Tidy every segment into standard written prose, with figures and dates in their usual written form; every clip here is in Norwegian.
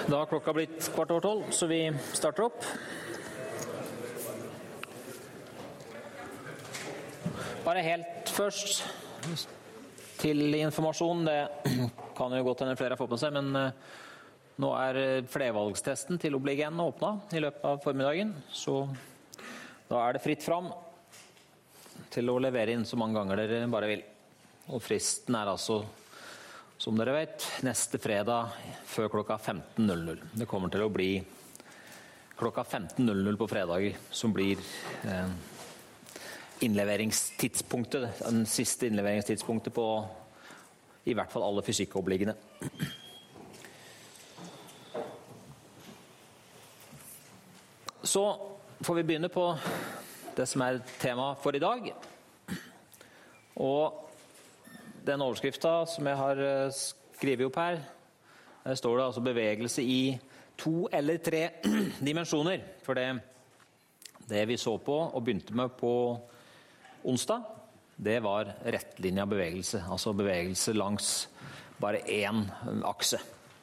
Da har klokka blitt 11:15, så vi starter opp. Bare helt først til informasjon, det kan jo godt hende flere har fått med seg, men nå er flervalgstesten til Oblig-1 åpnet i løpet av formiddagen, så da er det fritt fram til å levere inn så mange ganger dere bare vil. Og fristen er altså, som dere vet, neste fredag før klokka 15:00. Det kommer til å bli klokka 15:00 på fredager, som blir innleveringstidspunktet, den siste innleveringstidspunktet på i hvert fall alle fysikkobliggene. Så får vi begynne på det som er tema for i dag. Og den overskriften som jeg har skrevet opp her, der står det altså bevegelse i 2 eller 3 dimensjoner. For det vi så på og begynte med på onsdag, det var rettlinja bevegelse, altså bevegelse langs bare én akse.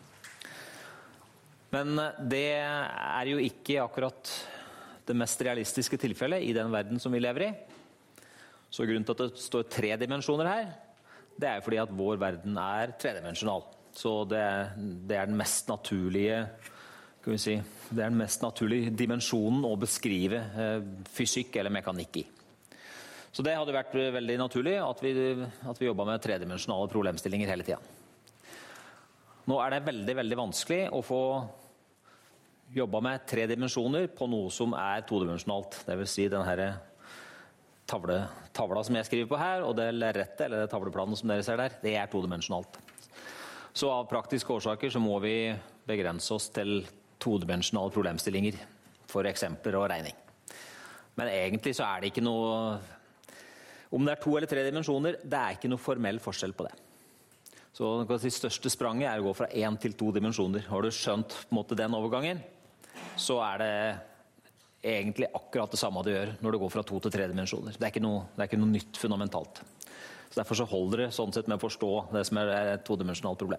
Men det er jo ikke akkurat det mest realistiske tilfellet i den verden som vi lever i. Så grunnen til at det står 3 dimensjoner her, det er fordi at vår verden er tredimensjonal. Så det er den mest naturlige, kan vi si, det er den mest naturlige dimensjonen å beskrive fysikk eller mekanikk i. Så det hadde vært veldig naturlig at vi jobbet med tredimensjonale problemstillinger hele tiden. Nå er det veldig, veldig vanskelig å få jobba med 3 dimensjoner på noe som er todimensjonalt. Det vil si denne tavla som jeg skriver på her, og det lerretet, eller det tavleplanen som dere ser der, det er todimensjonalt. Så av praktiske årsaker så må vi begrense oss til todimensjonale problemstillinger for eksempler og regning. Men egentlig så er det ikke noe, om det er 2 eller 3 dimensjoner, det er ikke noe formell forskjell på det. Så det største spranget er å gå fra 1 til 2 dimensjoner. Har du skjønt på en måte den overgangen, så er det egentlig akkurat det samme du gjør når du går fra 2 til 3 dimensjoner. Det er ikke noe nytt fundamentalt. Så derfor så holder det sånn sett med å forstå det som er et todimensjonalt problem.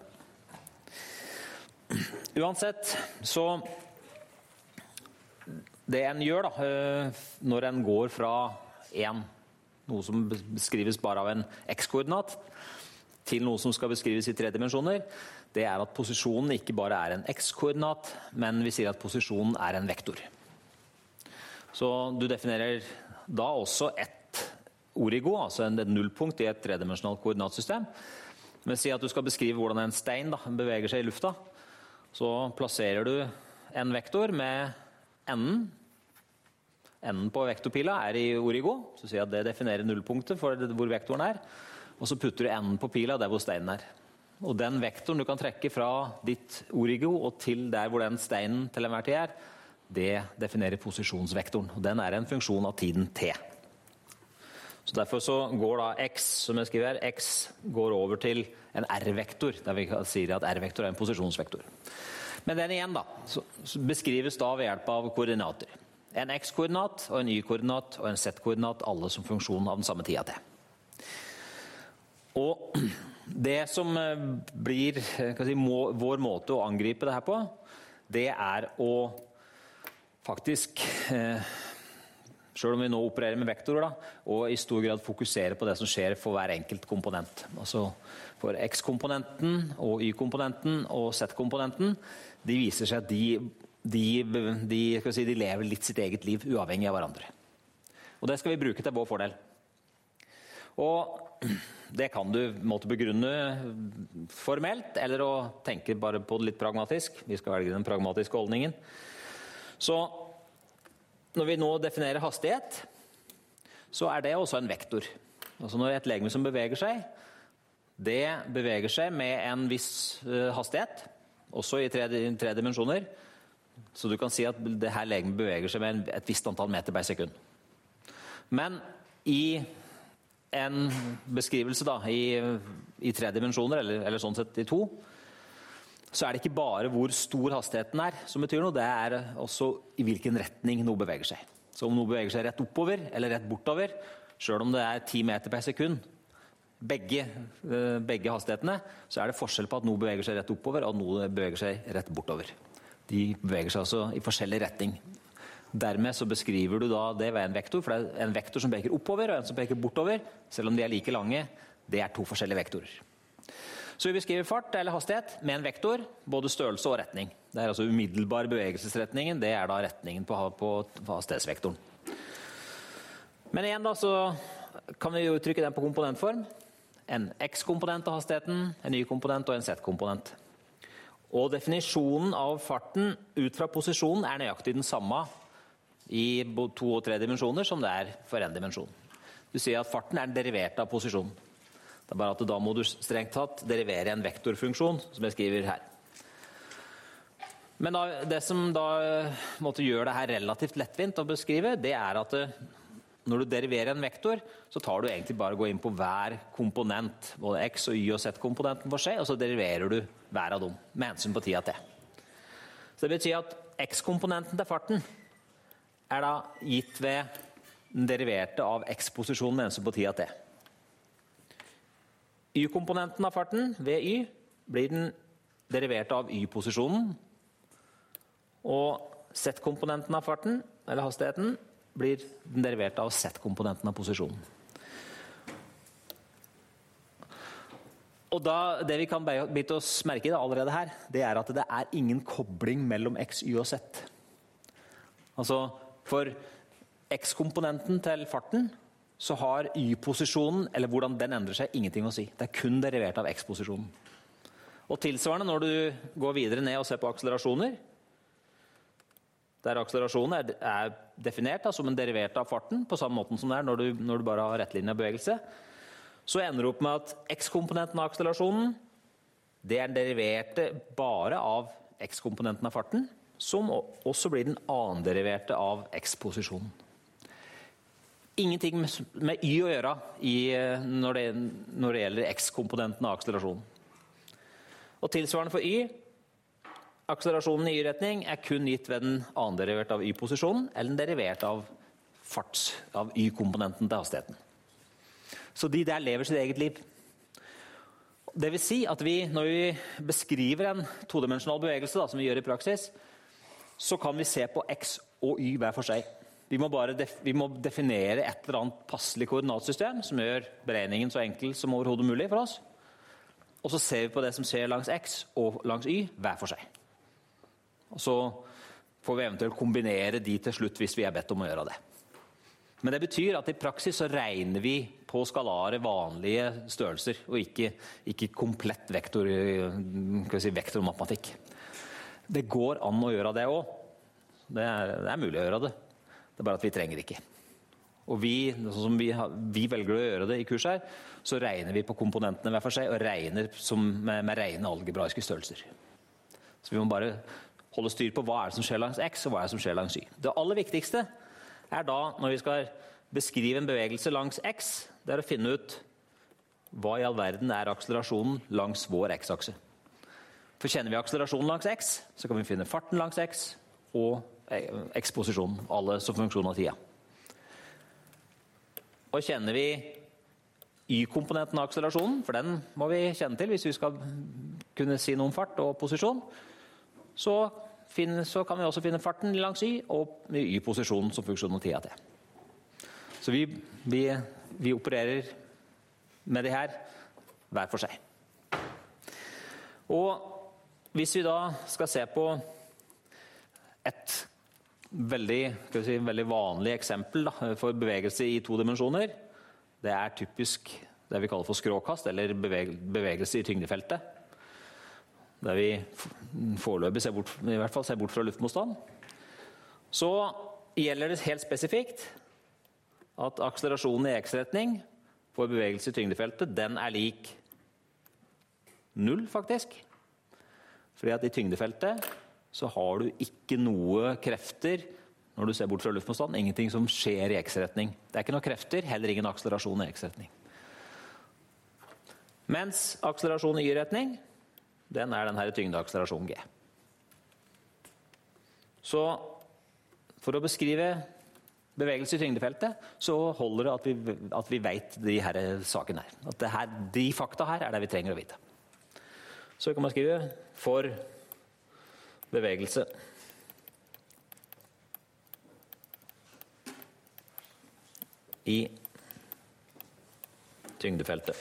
Uansett, så det en gjør da, når en går fra noe som beskrives bare av en x-koordinat, til noe som skal beskrives i 3 dimensjoner, det er at posisjonen ikke bare er en x-koordinat, men vi sier at posisjonen er en vektor. Så du definerer da også et origo, altså et nullpunkt i et tredimensjonalt koordinatsystem. Det vil si at du skal beskrive hvordan en stein beveger seg i lufta. Så plasserer du en vektor med enden. Enden på vektorpila er i origo, så sier at det definerer nullpunktet for hvor vektoren er. Og så putter du enden på pila der hvor steinen er. Og den vektoren du kan trekke fra ditt origo og til der hvor den steinen til enhver tid er, det definerer posisjonsvektoren. Og den er en funksjon av tiden t. Så derfor så går da x, som jeg skriver her, x går over til en r-vektor, der vi sier at r-vektor er en posisjonsvektor. Men den igjen da, så beskrives da ved hjelp av koordinater. En x-koordinat og en y-koordinat og en z-koordinat, alle som funksjon av den samme tida t. Og det som blir vår måte å angripe det her på, det er å faktisk, selv om vi nå opererer med vektorer, og i stor grad fokusere på det som skjer for hver enkelt komponent. Altså for x-komponenten og y-komponenten og z-komponenten, de viser seg at de lever litt sitt eget liv uavhengig av hverandre. Og det skal vi bruke til vår fordel. Og det kan du måtte begrunne formelt, eller å tenke bare på det litt pragmatisk. Vi skal velge den pragmatiske holdningen. Så når vi nå definerer hastighet, så er det også en vektor. Altså når et legeme som beveger seg, det beveger seg med en viss hastighet, også i 3 dimensjoner. Så du kan si at det her legemet beveger seg med et visst antall meter per sekund. Men i en beskrivelse da, i 3 dimensjoner, eller sånn sett i 2, så er det ikke bare hvor stor hastigheten er som betyr noe, det er også i hvilken retning noe beveger seg. Så om noe beveger seg rett oppover eller rett bortover, selv om det er 10 meter per sekund, begge hastighetene, så er det forskjell på at noe beveger seg rett oppover og noe beveger seg rett bortover. De beveger seg altså i forskjellig retning. Dermed så beskriver du da det ved en vektor, for det er en vektor som peker oppover og en som peker bortover, selv om de er like lange. Det er to forskjellige vektorer. Så vi beskriver fart eller hastighet med en vektor, både størrelse og retning. Det er altså umiddelbar bevegelsesretningen, det er da retningen på hastighetsvektoren. Men igjen da så kan vi jo uttrykke den på komponentform. En x-komponent av hastigheten, en y-komponent og en z-komponent. Og definisjonen av farten ut fra posisjonen er nøyaktig den samme i 2 og 3 dimensjoner som det er for en dimensjon. Du sier at farten er derivert av posisjonen. Det er bare at da må du strengt tatt derivere en vektorfunksjon, som jeg skriver her. Men da, det som da måtte gjøre det her relativt lettvint å beskrive, det er at når du deriverer en vektor, så tar du egentlig bare å gå inn på hver komponent, både x- og y- og z-komponenten for seg, og så deriverer du hver av dem, med hensyn på tida til. Så det betyr at x-komponenten til farten er da gitt ved den deriverte av x-posisjonen med hensyn på tida til. Y-komponenten av farten ved y blir den deriverte av y-posisjonen, og z-komponenten av farten, eller hastigheten, blir den deriverte av z-komponenten av posisjonen. Og da, det vi kan bite oss merke i det allerede her, det er at det er ingen kobling mellom x, y og z. Altså, for x-komponenten til farten, så har y-posisjonen, eller hvordan den endrer seg, ingenting å si. Det er kun derivert av x-posisjonen. Og tilsvarende når du går videre ned og ser på akselerasjoner, der akselerasjonen er definert da, som en derivert av farten, på samme måte som det er når du bare har rettlinje bevegelse, så ender du opp med at x-komponenten av akselerasjonen, det er deriverte bare av x-komponenten av farten, som også blir den anderiverte av x-posisjonen. Ingenting med y å gjøre når det gjelder x-komponenten av akselerasjonen. Og tilsvarende for y, akselerasjonen i y-retning er kun gitt ved den anderivert av y-posisjonen, eller den derivert av av y-komponenten til hastigheten. Så de der lever sitt eget liv. Det vil si at når vi beskriver en todimensional bevegelse, da, som vi gjør i praksis, så kan vi se på x og y hver for seg. Vi må definere et eller annet passelig koordinatsystem som gjør beregningen så enkel som overhodet mulig for oss. Og så ser vi på det som skjer langs x og langs y hver for seg. Og så får vi eventuelt kombinere de til slutt hvis vi er bedt om å gjøre det. Men det betyr at i praksis så regner vi på skalare vanlige størrelser, og ikke komplett vektormatematikk. Det går an å gjøre det også. Det er mulig å gjøre det. Det er bare at vi trenger ikke. Og sånn som vi velger å gjøre det i kurs her, så regner vi på komponentene hver for seg, og regner med rene algebraiske størrelser. Så vi må bare holde styr på hva er det som skjer langs x, og hva er det som skjer langs y. Det aller viktigste er da, når vi skal beskrive en bevegelse langs x, det er å finne ut hva i all verden er akselerasjonen langs vår x-akse. For kjenner vi akselerasjonen langs x, så kan vi finne farten langs x og x-posisjonen, alle som funksjon av tida. Og kjenner vi y-komponenten av akselerasjonen, for den må vi kjenne til hvis vi skal kunne si noe om fart og posisjon, så kan vi også finne farten langs y og y-posisjonen som funksjon av tida til. Så vi opererer med det her hver for seg. Og hvis vi da skal se på et veldig vanlig eksempel for bevegelse i 2 dimensjoner, det er typisk det vi kaller for skråkast, eller bevegelse i tyngdefeltet, der vi foreløpig ser bort fra luftmotstand. Så gjelder det helt spesifikt at akselerasjonen i x-retning for bevegelse i tyngdefeltet, den er lik 0 faktisk. Fordi at i tyngdefeltet så har du ikke noe krefter når du ser bort fra luftmotstand, ingenting som skjer i x-retning. Det er ikke noe krefter, heller ingen akselerasjon i x-retning. Mens akselerasjon i y-retning, den er den her tyngdeakselerasjon g. Så for å beskrive bevegelse i tyngdefeltet, så holder det at vi vet de her sakene her. At de fakta her er det vi trenger å vite. Så kan man skrive for bevegelse i tyngdefeltet.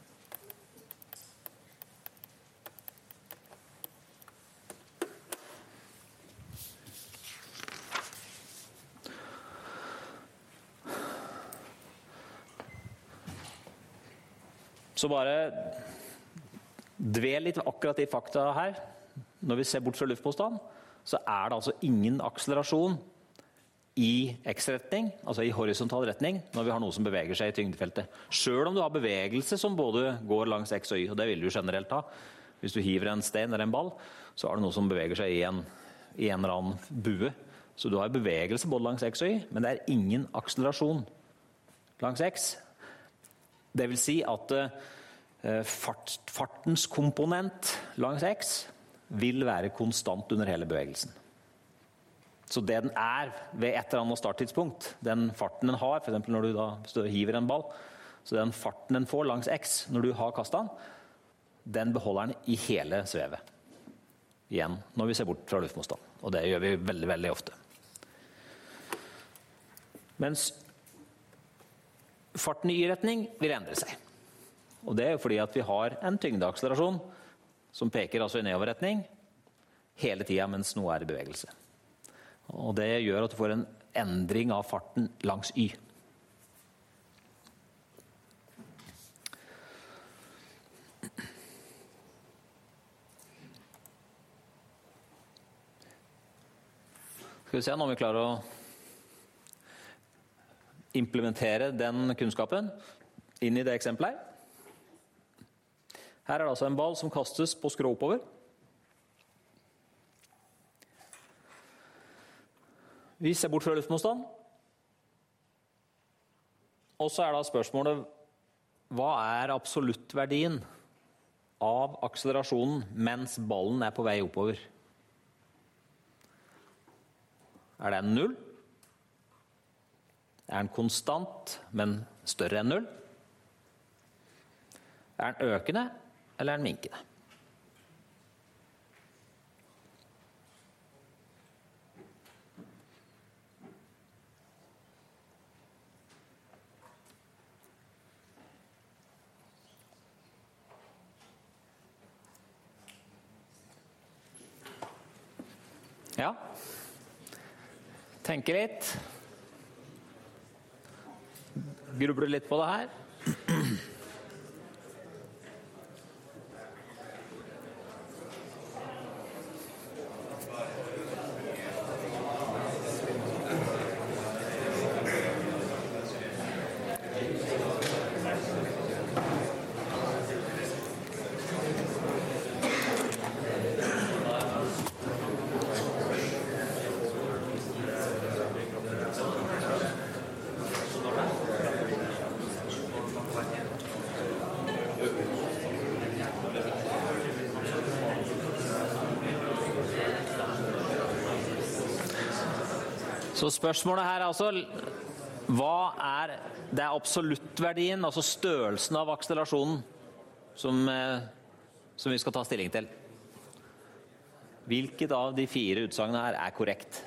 Så bare dvel litt akkurat i fakta her. Når vi ser bort fra luftmotstand, så det altså ingen akselerasjon i x-retning, altså i horisontal retning, når vi har noe som beveger seg i tyngdefeltet. Selv om du har bevegelse som både går langs x og y, og det vil du generelt ha. Hvis du hiver en stein eller en ball, så har du noe som beveger seg i en eller annen bue. Så du har bevegelse både langs x og y, men det ingen akselerasjon langs x. Det vil si at fartens komponent langs x vil være konstant under hele bevegelsen. Så det den ved et eller annet starttidspunkt, den farten den har, for eksempel når du da hiver en ball, så den farten den får langs x når du har kastet den, den beholder den i hele svevet. Igjen, når vi ser bort fra luftmotstand. Og det gjør vi veldig, veldig ofte. Mens farten i y-retning vil endre seg. Og det jo fordi at vi har en tyngdeakselerasjon som peker altså i nedoverretning hele tiden mens noe i bevegelse. Og det gjør at du får en endring av farten langs y. Skal vi se om vi klarer å implementere den kunnskapen inn i det eksempelet her. Her det altså en ball som kastes på skrå oppover. Vi ser bort fra luftmotstand. Og så da spørsmålet, hva absoluttverdien av akselerasjonen mens ballen på vei oppover? Det en 0? Den konstant, men større enn 0? Den økende, eller den minkende? Ja. Tenke litt. Gruble litt på det her. Så spørsmålet her altså, hva det absoluttverdien, altså størrelsen av akselerasjonen, som vi skal ta stilling til. Hvilket av de 4 utsagnene her korrekt?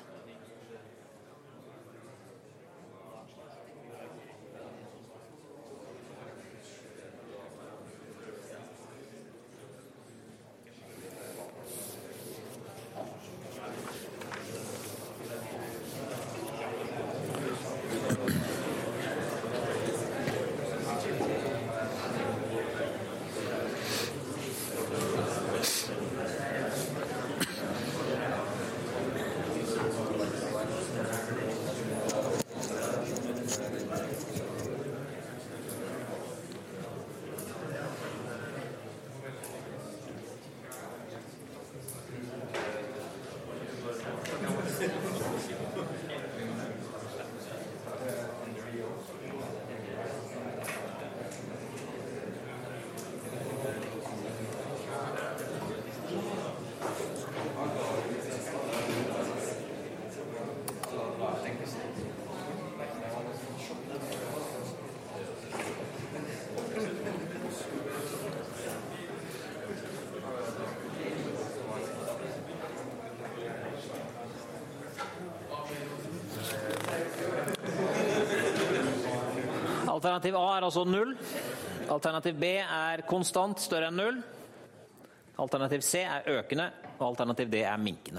Alternativ A er altså 0. Alternativ B er konstant, større enn 0. Alternativ C er økende, og alternativ D er minkende.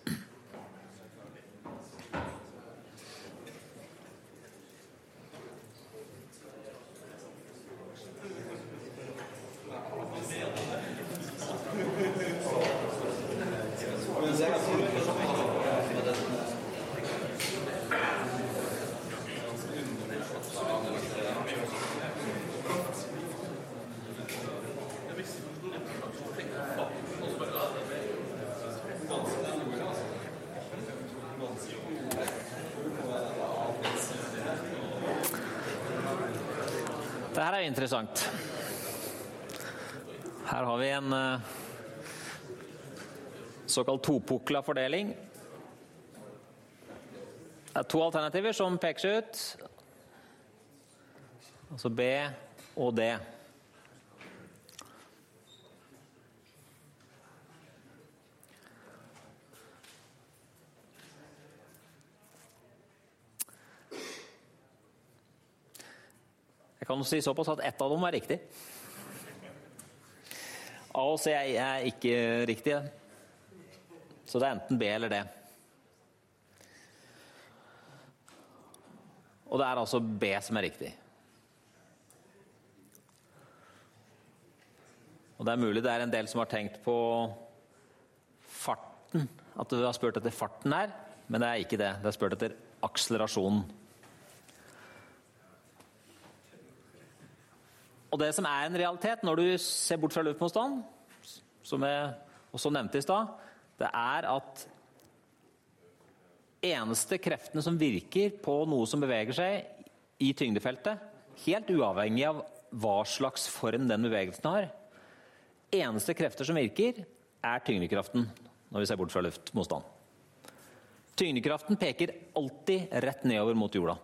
Dette er interessant. Her har vi en såkalt topukla fordeling. Det er to alternativer som peker seg ut. Altså B og D. Jeg kan si såpass at ett av dem er riktig. A og C er ikke riktige. Så det er enten B eller D. Og det er altså B som er riktig. Og det er mulig det er en del som har tenkt på farten, at du har spurt etter farten her, men det er ikke det. Det er spurt etter akselerasjonen. Og det som er en realitet når du ser bort fra luftmotstand, som jeg også nevnte i stad, det er at eneste kreftene som virker på noe som beveger seg i tyngdefeltet, helt uavhengig av hva slags form den bevegelsen har, eneste krefter som virker er tyngdekraften når vi ser bort fra luftmotstand. Tyngdekraften peker alltid rett nedover mot jorda.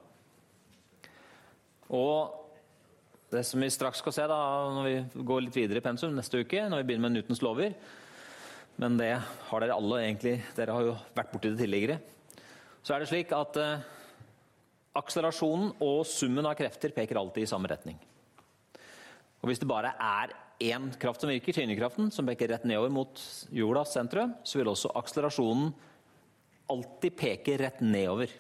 Og det som vi straks skal se da, når vi går litt videre i pensum neste uke, når vi begynner med Newtons lover, men det har dere alle egentlig, dere har jo vært borti det tidligere, så er det slik at akselerasjonen og summen av krefter peker alltid i samme retning. Og hvis det bare er en kraft som virker, tyngdekraften, som peker rett nedover mot jordas sentrum, så vil også akselerasjonen alltid peke rett nedover.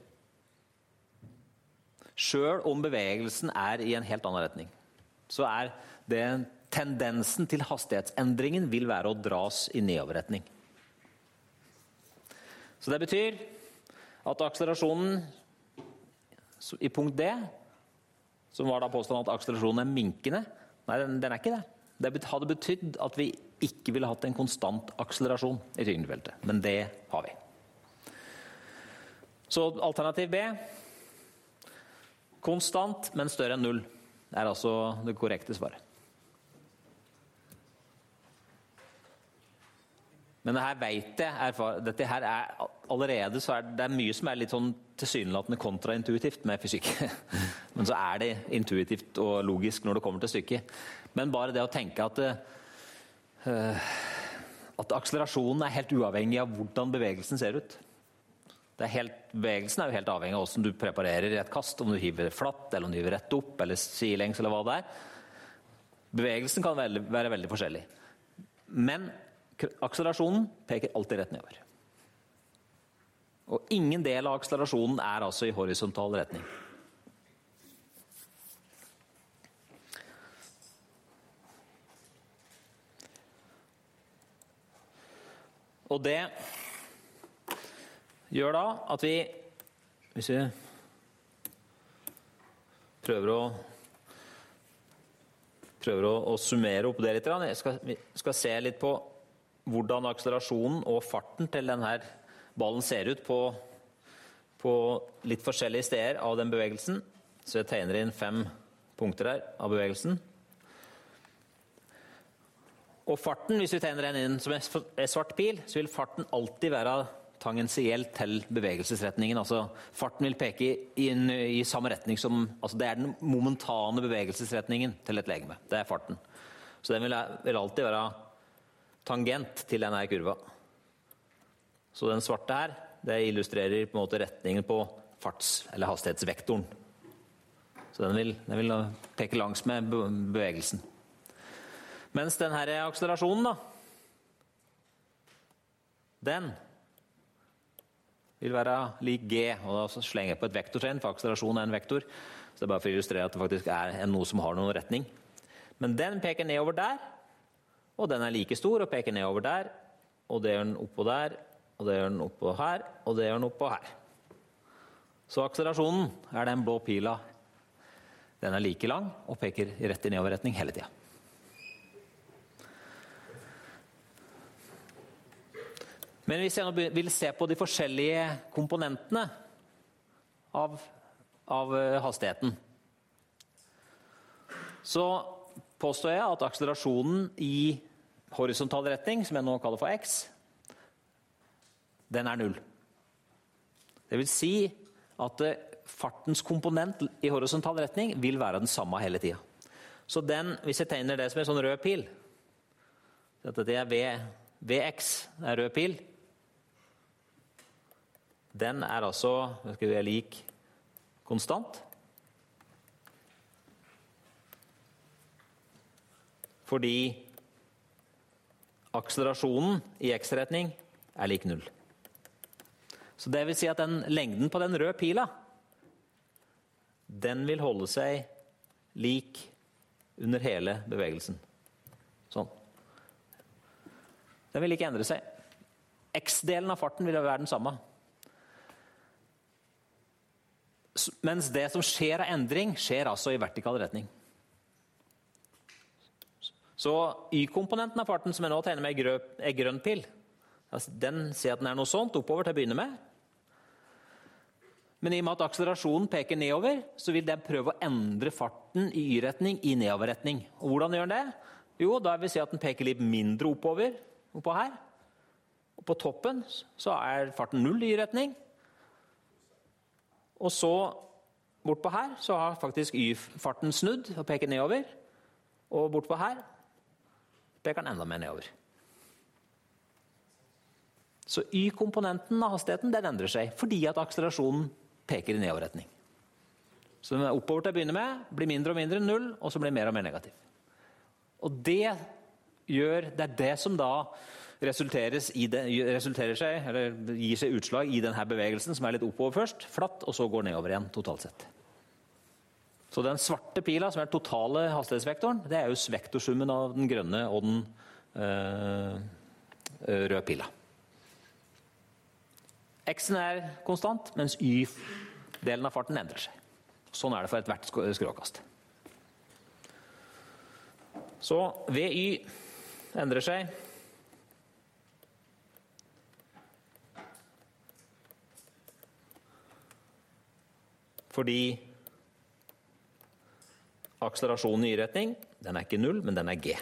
Selv om bevegelsen er i en helt annen retning, så er det tendensen til hastighetsendringen vil være å dras i nedoverretning. Så det betyr at akselerasjonen i punkt D, som var da påstått at akselerasjonen er minkende, nei, den er ikke det. Det hadde betydd at vi ikke ville hatt en konstant akselerasjon i tyngdefeltet, men det har vi. Så alternativ B, konstant, men større enn 0, er altså det korrekte svaret. Men det her vet jeg, dette her er allerede, så er det mye som er litt sånn tilsynelatende kontraintuitivt med fysikk. Men så er det intuitivt og logisk når det kommer til stykket. Men bare det å tenke at akselerasjonen er helt uavhengig av hvordan bevegelsen ser ut. Bevegelsen er jo helt avhengig av hvordan du preparerer et kast, om du hiver flatt, eller om du hiver rett opp, eller sidelengs, eller hva det er. Bevegelsen kan være veldig forskjellig. Men akselerasjonen peker alltid rett nedover. Og ingen del av akselerasjonen er altså i horisontal retning. Og det gjør da at vi, hvis vi prøver å summere opp det litt, vi skal se litt på hvordan akselerasjonen og farten til denne ballen ser ut på litt forskjellige steder av den bevegelsen. Så jeg tegner inn 5 punkter her av bevegelsen. Og farten, hvis vi tegner den inn som en svart pil, så vil farten alltid være tangensielt til bevegelsesretningen. Altså farten vil peke inn i samme retning som, altså det er den momentane bevegelsesretningen til et legeme. Det er farten. Så den vil alltid være tangent til denne kurva. Så den svarte her, det illustrerer på en måte retningen på farts- eller hastighetsvektoren. Så den vil peke langs med bevegelsen. Mens den her akselerasjonen da, den vil være lik G, og da slenger jeg på et vektortegn, for akselerasjon en vektor, så det er bare for å illustrere at det faktisk noe som har noen retning. Men den peker nedover der, og den like stor og peker nedover der, og det gjør den oppå der, og det gjør den oppå her, og det gjør den oppå her. Så akselerasjonen den blå pila. Den like lang og peker rett i nedoverretning hele tiden. Men hvis jeg nå vil se på de forskjellige komponentene av hastigheten, så påstår jeg at akselerasjonen i horisontal retning, som jeg nå kaller for x, den 0. Det vil si at fartens komponent i horisontal retning vil være den samme hele tiden. Så hvis jeg tegner det som en sånn rød pil, dette Vx rød pil, den altså lik konstant. Fordi akselerasjonen i x-retning lik 0. Så det vil si at den lengden på den røde pila, den vil holde seg lik under hele bevegelsen. Sånn. Den vil ikke endre seg. X-delen av farten vil være den samme. Mens det som skjer av endring, skjer altså i vertikal retning. Så Y-komponenten av farten, som jeg nå tegner med grønn pil, den sier at den noe sånt oppover til å begynne med. Men i og med at akselerasjonen peker nedover, så vil den prøve å endre farten i Y-retning i nedoverretning. Og hvordan gjør den det? Jo, da vil si at den peker litt mindre oppover, oppå her. Og på toppen så farten 0 i Y-retning. Og så, bortpå her, så har faktisk Y-farten snudd og peker nedover. Og bortpå her peker den enda mer nedover. Så Y-komponenten av hastigheten, den endrer seg, fordi at akselerasjonen peker i nedoverretning. Så den oppover til å begynne med, blir mindre og mindre 0, og så blir mer og mer negativ. Og det som da gir seg utslag i denne bevegelsen, som litt oppover først, flatt, og så går nedover igjen totalt sett. Så den svarte pila, som totale hastighetsvektoren, det jo vektorsummen av den grønne og den røde pila. X-en konstant, mens Y-delen av farten endrer seg. Sånn det for hvert skråkast. Så VY endrer seg. Fordi akselerasjonen i Y-retning, den ikke 0, men den G.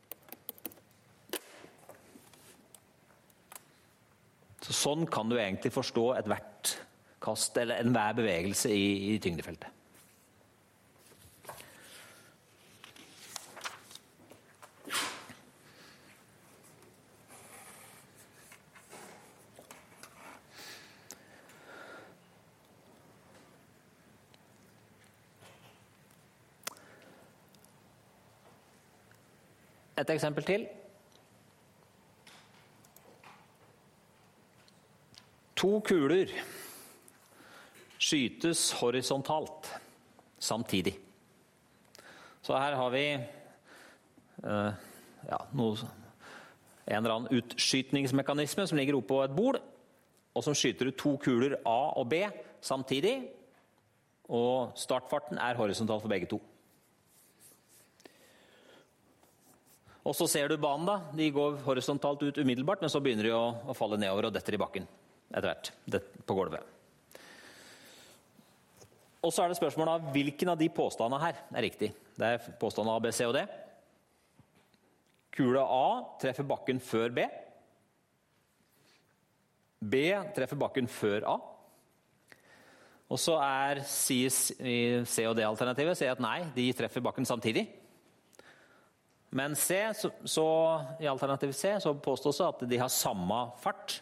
Så sånn kan du egentlig forstå hvert kast, eller enhver bevegelse i tyngdefeltet. Et eksempel til. 2 kuler skytes horisontalt samtidig. Så her har vi en eller annen utskytningsmekanisme som ligger oppe på et bord, og som skyter ut 2 kuler A og B samtidig, og startfarten horisontal for begge to. Og så ser du banen da, de går horisontalt ut umiddelbart, men så begynner de å falle nedover og detter i bakken etter hvert, på gulvet. Og så det spørsmålet av hvilken av de påstandene her riktig. Det påstandene A, B, C og D. Kule A treffer bakken før B. B treffer bakken før A. Og så sies i C og D-alternativet, sier at nei, de treffer bakken samtidig. Men C, så i alternativ C så påstås det at de har samme fart.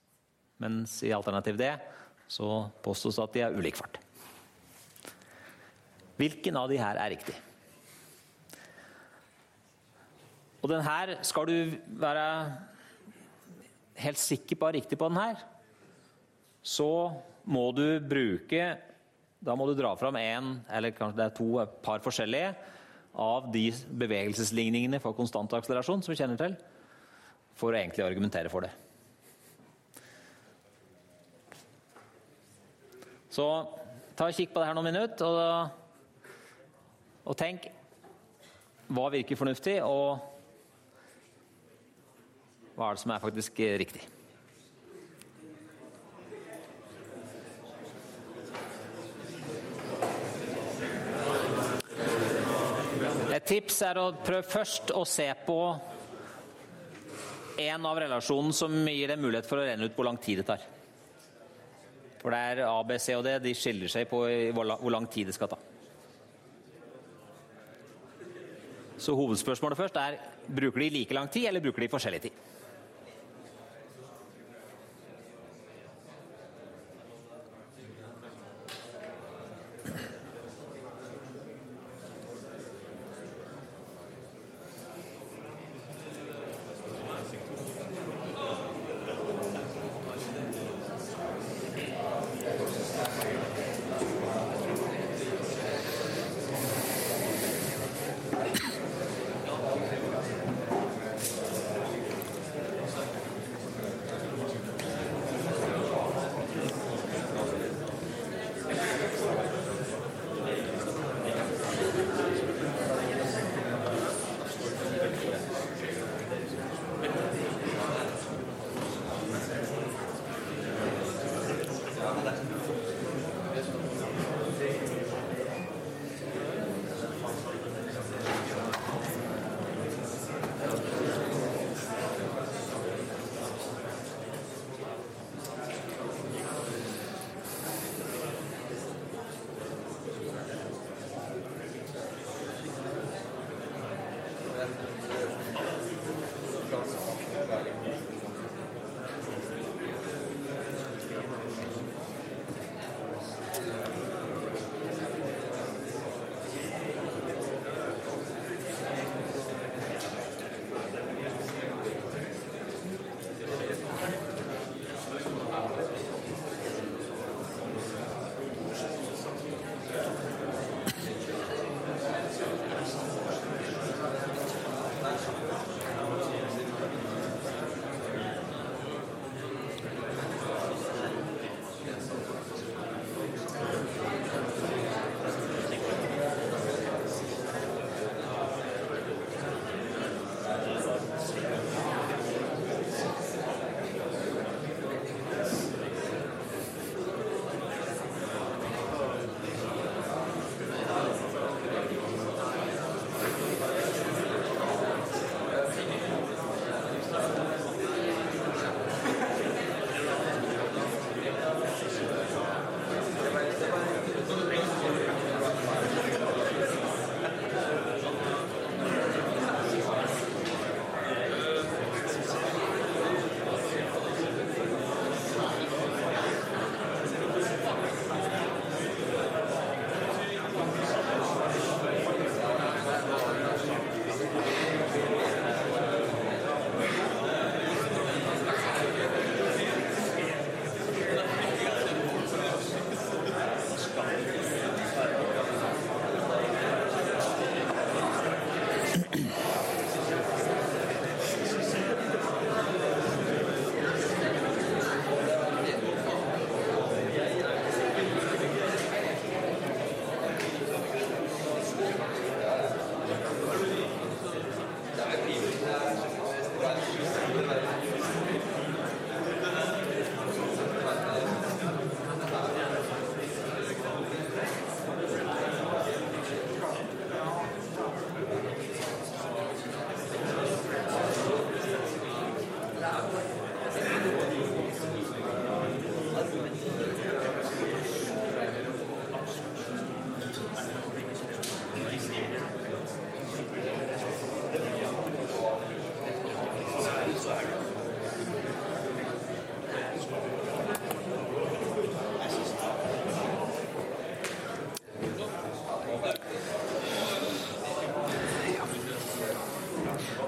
Mens i alternativ D så påstås det at de har ulik fart. Hvilken av de her riktig? Og den her, skal du være helt sikker på riktig på den her, så må du bruke, da må du dra fram en, eller kanskje det to, et par forskjellige, av de bevegelsesligningene for konstant akselerasjon som vi kjenner til, for å egentlig argumentere for det. Så ta og kikk på det her noen minutter, og tenk hva virker fornuftig, og hva det som faktisk riktig. Et tips å prøve først å se på en av relasjonen som gir deg mulighet for å regne ut hvor lang tid det tar. For det A, B, C og D, de skiller seg på hvor lang tid det skal ta. Så hovedspørsmålet først bruker de like lang tid, eller bruker de forskjellig tid?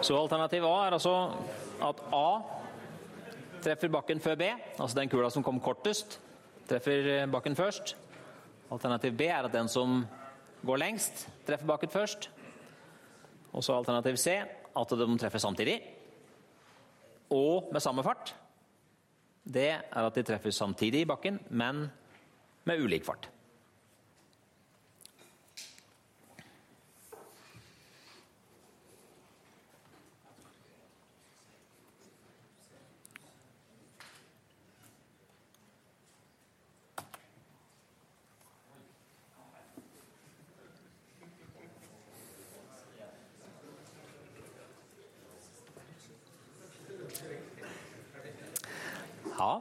Så alternativ A er altså at A treffer bakken før B, altså den kula som kom kortest, treffer bakken først. Alternativ B er at den som går lengst, treffer bakken først. Og så alternativ C, at de treffer samtidig, og med samme fart. Det er at de treffer samtidig i bakken, men med ulik fart. Ja.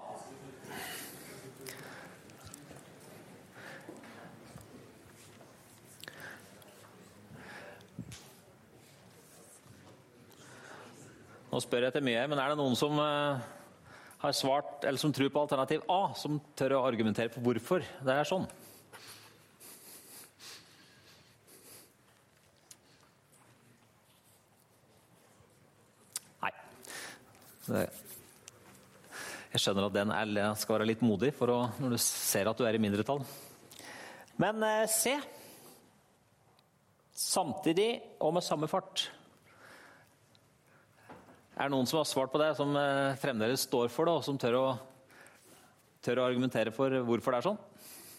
Nå spør jeg etter mye, men er det noen som har svart, eller som tror på alternativ A, som tør å argumentere for hvorfor det er sånn? Nei. Jeg skjønner at den skal være litt modig når du ser at du er i mindretall. Men se. Samtidig og med samme fart. Er det noen som har svart på det, som fremdeles står for det, og som tør å argumentere for hvorfor det er sånn?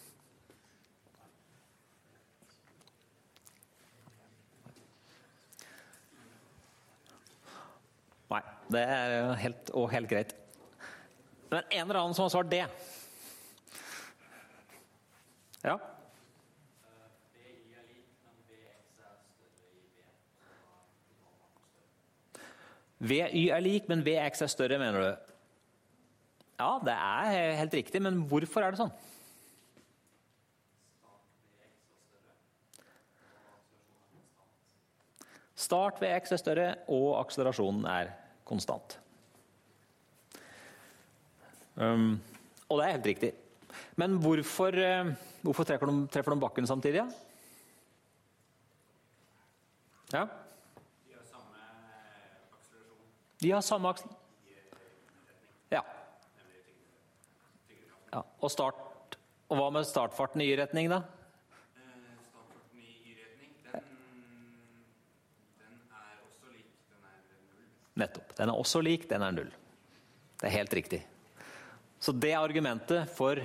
Nei, det er helt greit. Men en eller annen som har svart det. Ja. VY er lik, men VX er større, mener du? Ja, det er helt riktig, men hvorfor er det sånn? Start VX er større, og akselerasjonen er konstant. Og det er helt riktig. Men hvorfor treffer de bakken samtidig? Ja? De har samme akselerasjon. Ja. Og hva med startfarten i Y-retning da? Startfarten i Y-retning, den er også lik, den er 0. Nettopp, den er også lik, den er 0. Det er helt riktig. Så det er argumentet for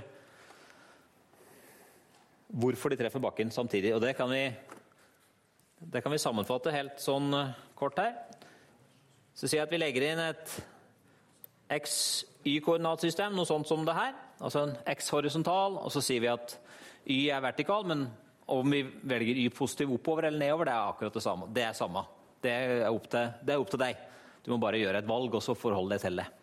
hvorfor de treffer bakken samtidig. Og det kan vi sammenfatte helt sånn kort her. Så sier jeg at vi legger inn et X-Y-koordinatsystem, noe sånt som det her. Altså en X-horisontal, og så sier vi at Y er vertikal, men om vi velger Y positiv oppover eller nedover, det er akkurat det samme. Det er samme. Det er opp til deg. Du må bare gjøre et valg, og så forholde deg til det.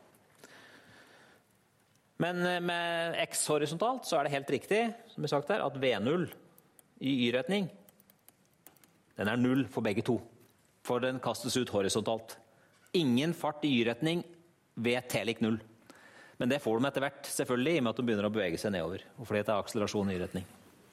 Men med X horisontalt så er det helt riktig, som vi har sagt her, at V0 i Y-retning, den er 0 for begge to. For den kastes ut horisontalt. Ingen fart i Y-retning ved T lik 0. Men det får de etter hvert, selvfølgelig, i og med at de begynner å bevege seg nedover. Og fordi det er akselerasjon i Y-retning.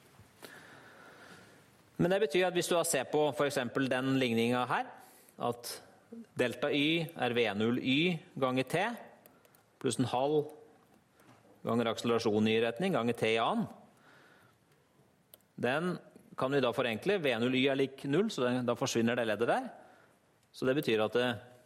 Men det betyr at hvis du ser på for eksempel den ligningen her, at delta Y er V0 Y ganger T, pluss en halv ganger akselerasjon i Y-retning, ganger T i annen. Den kan vi da forenkle. V0 Y er lik 0, så da forsvinner det leddet der. Så det betyr at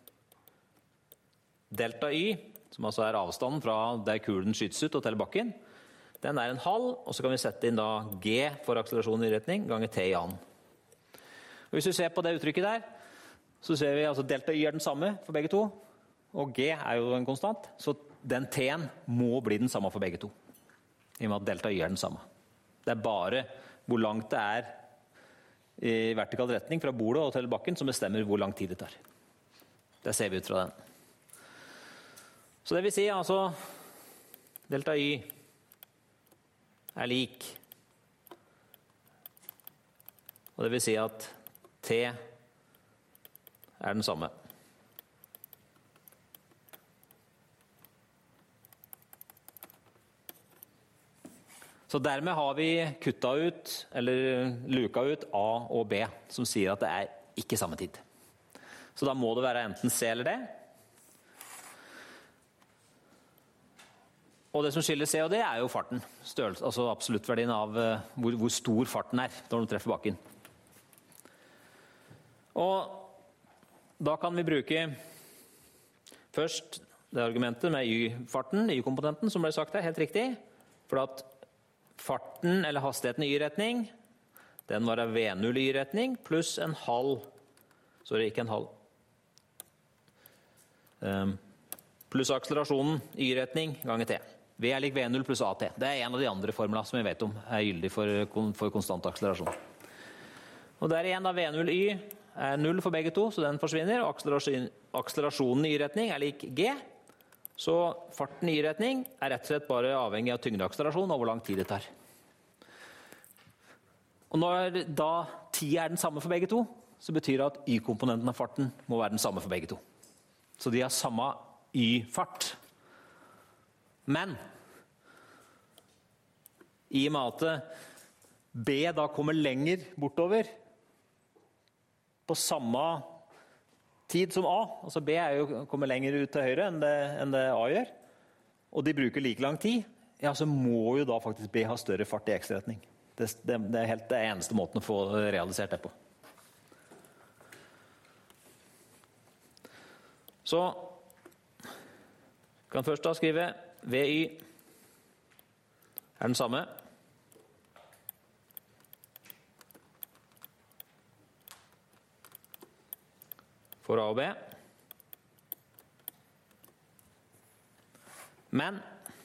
delta Y, som altså er avstanden fra der kulen skytes ut og til bakken, den er en halv, og så kan vi sette inn da G for akselerasjon i Y-retning, ganger T i annen. Og hvis vi ser på det uttrykket der, så ser vi altså delta Y er den samme for begge to, og G er jo en konstant, så den T-en må bli den samme for begge to, i og med at delta Y er den samme. Det er bare hvor langt det er i vertikal retning fra bordet og til bakken som bestemmer hvor lang tid det tar. Det ser vi ut fra den. Så det vil si altså delta Y er lik, og det vil si at T er den samme. Så dermed har vi kutta ut, eller luka ut A og B, som sier at det er ikke samme tid. Så da må det være enten C eller D. Og det som skiller C og D er jo farten. Størrelse, altså absoluttverdien av hvor stor farten er når du treffer bakken. Og da kan vi bruke først det argumentet med y-farten, y-komponenten, som ble sagt her, helt riktig. For at farten eller hastigheten i y-retning, den var av V0 i y-retning, pluss en halv, sorry, ikke en halv, pluss akselerasjonen i y-retning ganger t. V er lik V0 pluss AT. Det er en av de andre formler som vi vet om er gyldig for konstant akselerasjon. Og der igjen da V0 y er 0 for begge to, så den forsvinner, og akselerasjonen i y-retning er lik G. Så farten i y-retning er rett og slett bare avhengig av tyngdeakselerasjon og hvor lang tid det tar. Og når da tid er den samme for begge to, så betyr det at y-komponenten av farten må være den samme for begge to. Så de har samme y-fart. Men i og med at B da kommer lenger bortover på samme tid som A, altså B kommer lenger ut til høyre enn det A gjør, og de bruker like lang tid, ja, så må jo da faktisk B ha større fart i x-retning. Det er helt det eneste måten å få realisert det på. Så kan først da skrive VY er den samme. For A og B. Men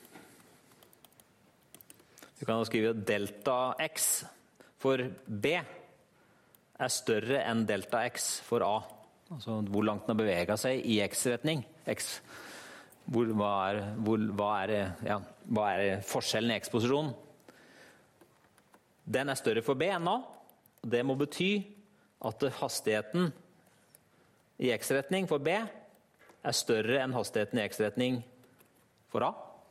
vi kan da skrive delta x for B er større enn delta x for A. Altså hvor langt den har beveget seg i x-retning. Hva er forskjellen i x-posisjonen? Den er større for B enn A. Det må bety at hastigheten i x-retning for B er større enn hastigheten i x-retning for A.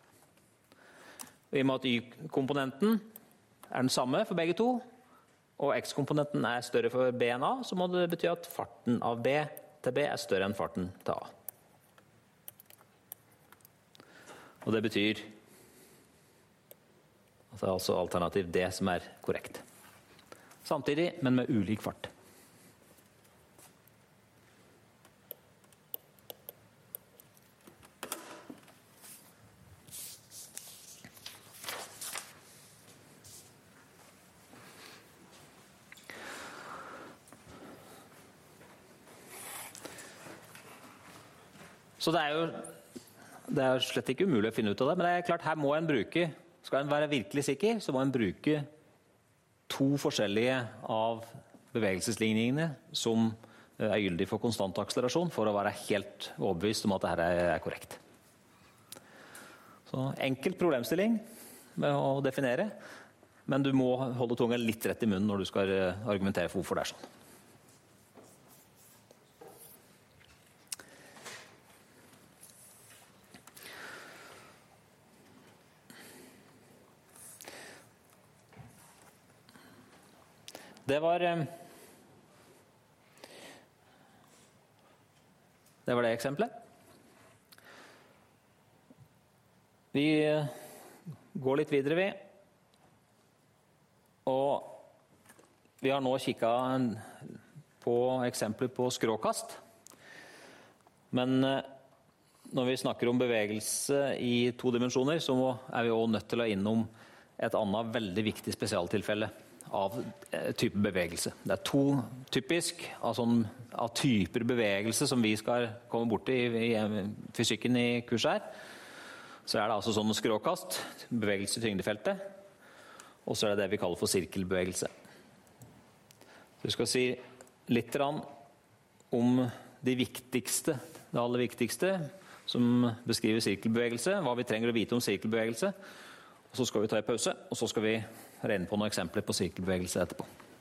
I og med at y-komponenten er den samme for begge to, og x-komponenten er større for B enn A, så må det bety at farten av B til B er større enn farten til A. Og det betyr at det er altså alternativ D som er korrekt. Samtidig, men med ulik fart. Så det er slett ikke umulig å finne ut av det, men det er klart her må en bruke, skal en være virkelig sikker, så må en bruke to forskjellige av bevegelsesligningene som er gyldig for konstant akselerasjon, for å være helt overbevist om at dette er korrekt. Så enkel problemstilling med å definere, men du må holde tunga litt rett i munnen når du skal argumentere for hvorfor det er sånn. Det var det eksempelet. Vi går litt videre, vi. Og vi har nå kikket på eksempler på skråkast. Men når vi snakker om bevegelse i to dimensjoner, så er vi også nødt til å innom et annet veldig viktig spesialtilfelle av type bevegelse. Det er to typisk av typer bevegelse som vi skal komme bort i fysikken i kurset her. Så er det altså sånn skråkast, bevegelse i tyngdefeltet, og så er det det vi kaller for sirkelbevegelse. Så vi skal si litt om det aller viktigste som beskriver sirkelbevegelse, hva vi trenger å vite om sirkelbevegelse, og så skal vi ta en pause, og så skal vi regne på noen eksempler på sirkelbevegelse etterpå.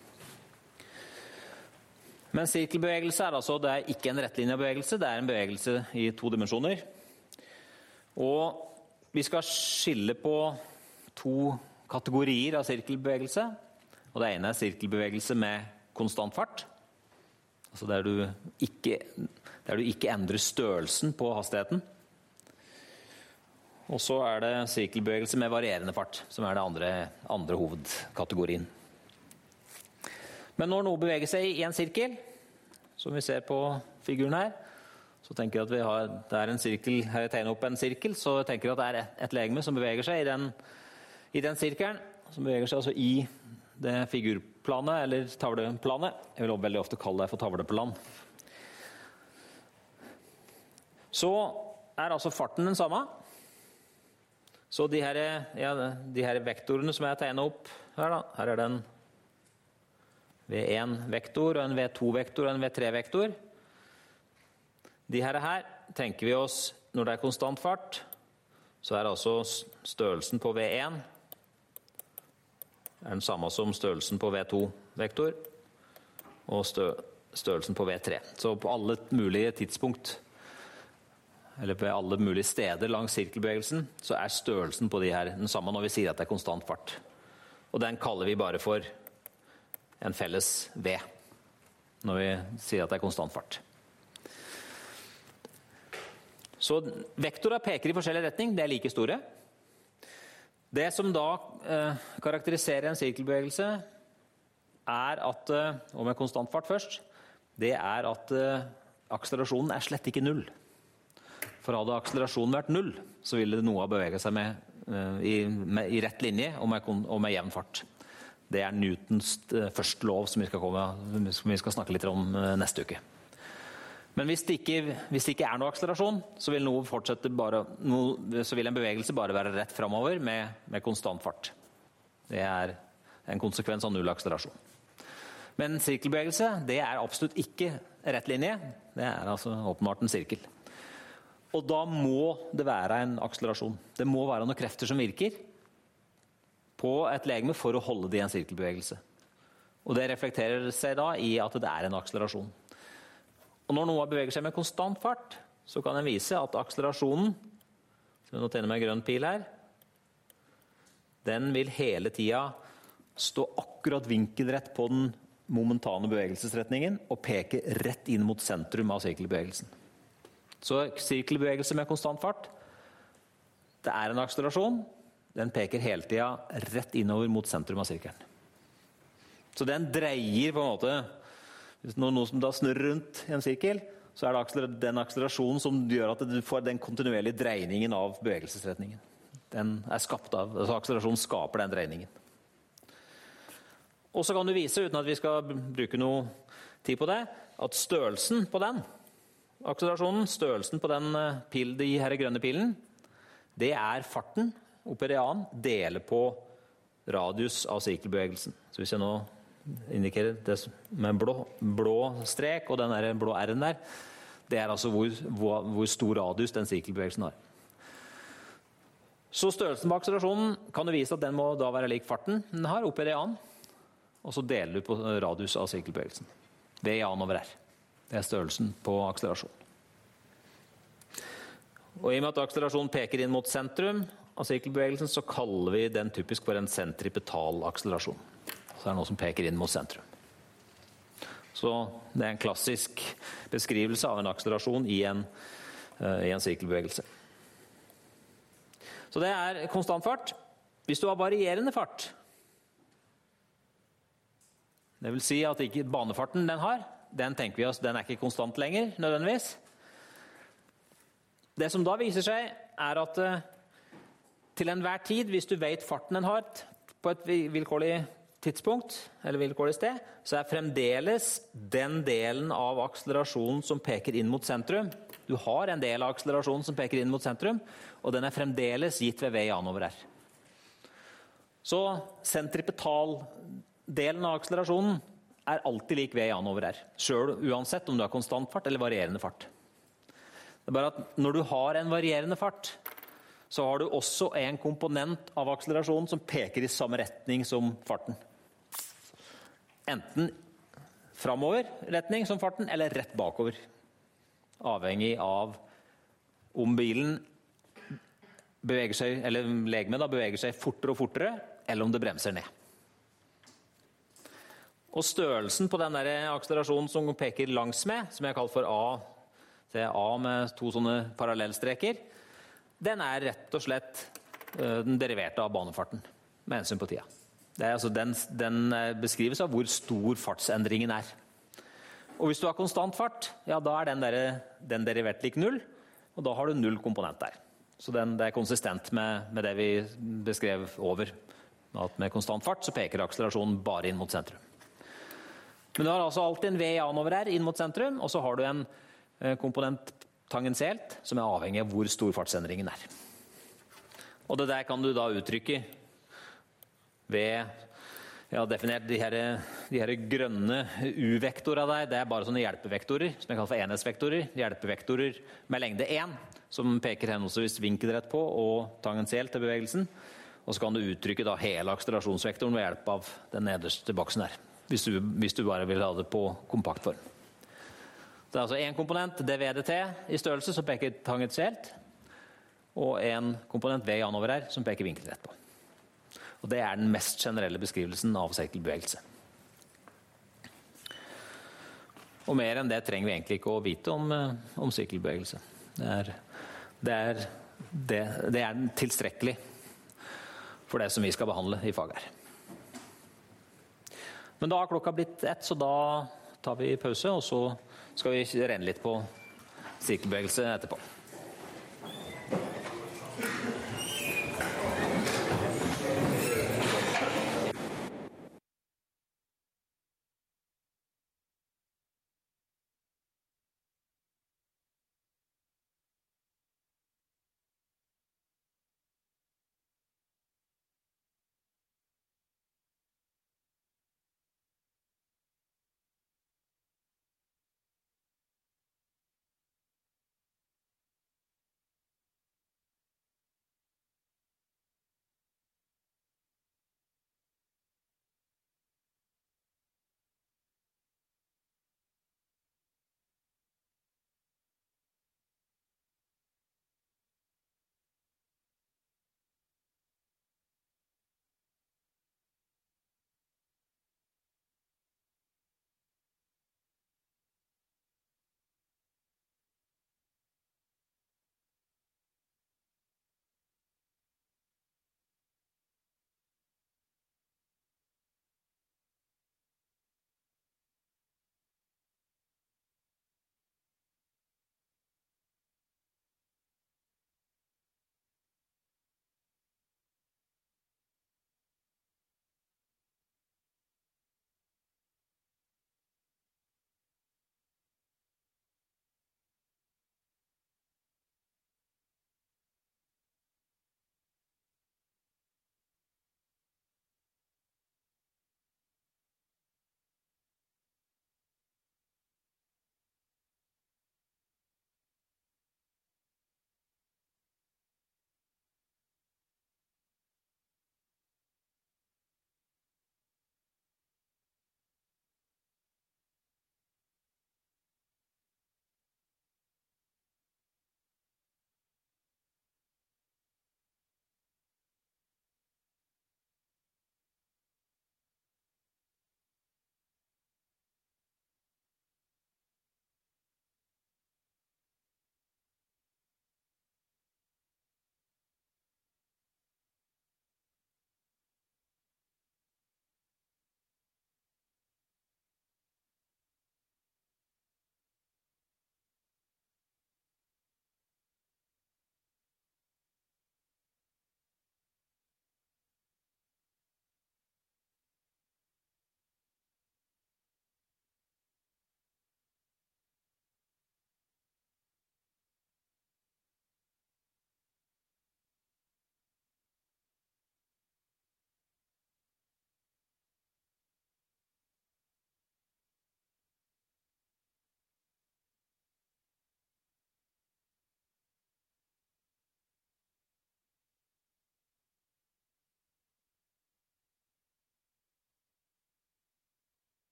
Men sirkelbevegelse det er ikke en rettlinjebevegelse, det er en bevegelse i to dimensjoner. Og vi skal skille på to kategorier av sirkelbevegelse. Og det ene er sirkelbevegelse med konstant fart. Altså der du ikke endrer størrelsen på hastigheten. Og så det sirkelbevegelse med varierende fart, som det andre hovedkategorien. Men når noe beveger seg i en sirkel, som vi ser på figuren her, så tenker jeg at det en sirkel, her jeg tegner opp en sirkel, så jeg tenker at det et legeme som beveger seg i den sirkelen, som beveger seg altså i det figurplanet, eller tavleplanet. Jeg vil også veldig ofte kalle det for tavleplan. Så altså farten den samme. Så de her vektorene som jeg tegnet opp her da, her det en V1-vektor, og en V2-vektor, og en V3-vektor. De her tenker vi oss, når det konstant fart, så det altså størrelsen på V1 den samme som størrelsen på V2-vektor, og størrelsen på V3. Så på alle mulige tidspunkt, eller på alle mulige steder langs sirkelbevegelsen, så størrelsen på de her den samme når vi sier at det konstant fart. Og den kaller vi bare for en felles V, når vi sier at det konstant fart. Så vektorer peker i forskjellig retning, det like store. Det som da karakteriserer en sirkelbevegelse, at, og med konstant fart først, det at akselerasjonen slett ikke null. For hadde akselerasjonen vært null, så ville noe bevege seg i rett linje og med jevn fart. Det Newtons første lov som vi skal snakke litt om neste uke. Men hvis det ikke noe akselerasjon, så vil så vil en bevegelse bare være rett fremover med konstant fart. Det en konsekvens av null akselerasjon. Men sirkelbevegelse, det absolutt ikke rett linje. Det altså åpenbart en sirkel. Og da må det være en akselerasjon. Det må være noen krefter som virker på et legeme for å holde det i en sirkelbevegelse. Og det reflekterer seg da i at det en akselerasjon. Og når noe beveger seg med konstant fart, så kan en vise at akselerasjonen, som jeg noterer med grønn pil her, den vil hele tiden stå akkurat vinkelrett på den momentane bevegelsesretningen og peke rett inn mot sentrum av sirkelbevegelsen. Så sirkelbevegelse med konstant fart, det en akselerasjon, den peker hele tiden rett innover mot sentrum av sirkelen. Så den dreier på en måte, hvis noe som da snurrer rundt i en sirkel, så det den akselerasjonen som gjør at du får den kontinuerlige dreiningen av bevegelsesretningen. Den skapt av, altså akselerasjonen skaper den dreiningen. Og så kan du vise, uten at vi skal bruke noe tid på det, at størrelsen på den akselerasjonen, størrelsen på de her grønne pilen, det farten oppi realen deler på radius av sirkelbevegelsen. Så hvis jeg nå indikerer det med blå strek og den der blå R-en der, det altså hvor stor radius den sirkelbevegelsen har. Så størrelsen på akselerasjonen kan du vise at den må da være lik farten den har oppi realen, og så deler du på radius av sirkelbevegelsen. V an over R. Det størrelsen på akselerasjon. Og i og med at akselerasjonen peker inn mot sentrum av sirkelbevegelsen, så kaller vi den typisk for en sentripetal akselerasjon. Så det noe som peker inn mot sentrum. Så det en klassisk beskrivelse av en akselerasjon i en sirkelbevegelse. Så det konstant fart. Hvis du har varierende fart, det vil si at ikke banefarten den har, den tenker vi oss, den ikke konstant lenger, nødvendigvis. Det som da viser seg, at til enhver tid, hvis du vet farten den har på et vilkårlig tidspunkt, eller vilkårlig sted, så fremdeles den delen av akselerasjonen som peker inn mot sentrum. Du har en del av akselerasjonen som peker inn mot sentrum, og den fremdeles gitt ved V an over R. Så sentripetal-delen av akselerasjonen alltid lik V an over R, selv uansett om du har konstant fart eller varierende fart. Det bare at når du har en varierende fart, så har du også en komponent av akselerasjonen som peker i samme retning som farten. Enten framover retning som farten, eller rett bakover. Avhengig av om bilen beveger seg, eller legemet beveger seg fortere og fortere, eller om det bremser ned. Og størrelsen på den der akselerasjonen som peker langs med, som jeg kaller for A, det er A med 2 sånne parallellstreker, den rett og slett den deriverte av banefarten, med hensyn på tida. Det altså den beskrives av hvor stor fartsendringen Og hvis du har konstant fart, ja, da den derivert lik 0, og da har du 0 komponent der. Så det konsistent med det vi beskrev over. At med konstant fart så peker akselerasjonen bare inn mot sentrum. Men du har altså alltid en V i A over R inn mot sentrum, og så har du en komponent tangensielt som avhengig av hvor stor fartsendringen Og det der kan du da uttrykke ved definert de her grønne U-vektorer der. Det bare sånne hjelpevektorer, som jeg kaller for enhetsvektorer. Hjelpevektorer med lengde 1, som peker henholdsvis vinkelrett på og tangensielt til bevegelsen. Og så kan du uttrykke da hele akselerasjonsvektoren ved hjelp av den nederste boksen hvis du bare vil ha det på kompakt form. Det altså en komponent, dVdt i størrelse, som peker tangensielt, og en komponent V i A over R, som peker vinkelrett på. Og det den mest generelle beskrivelsen av sirkelbevegelse. Og mer enn det trenger vi egentlig ikke å vite om sirkelbevegelse. Det tilstrekkelig for det som vi skal behandle i faget her. Men da har klokka blitt 1, så da tar vi pause, og så skal vi renne litt på sirkelbevegelse etterpå.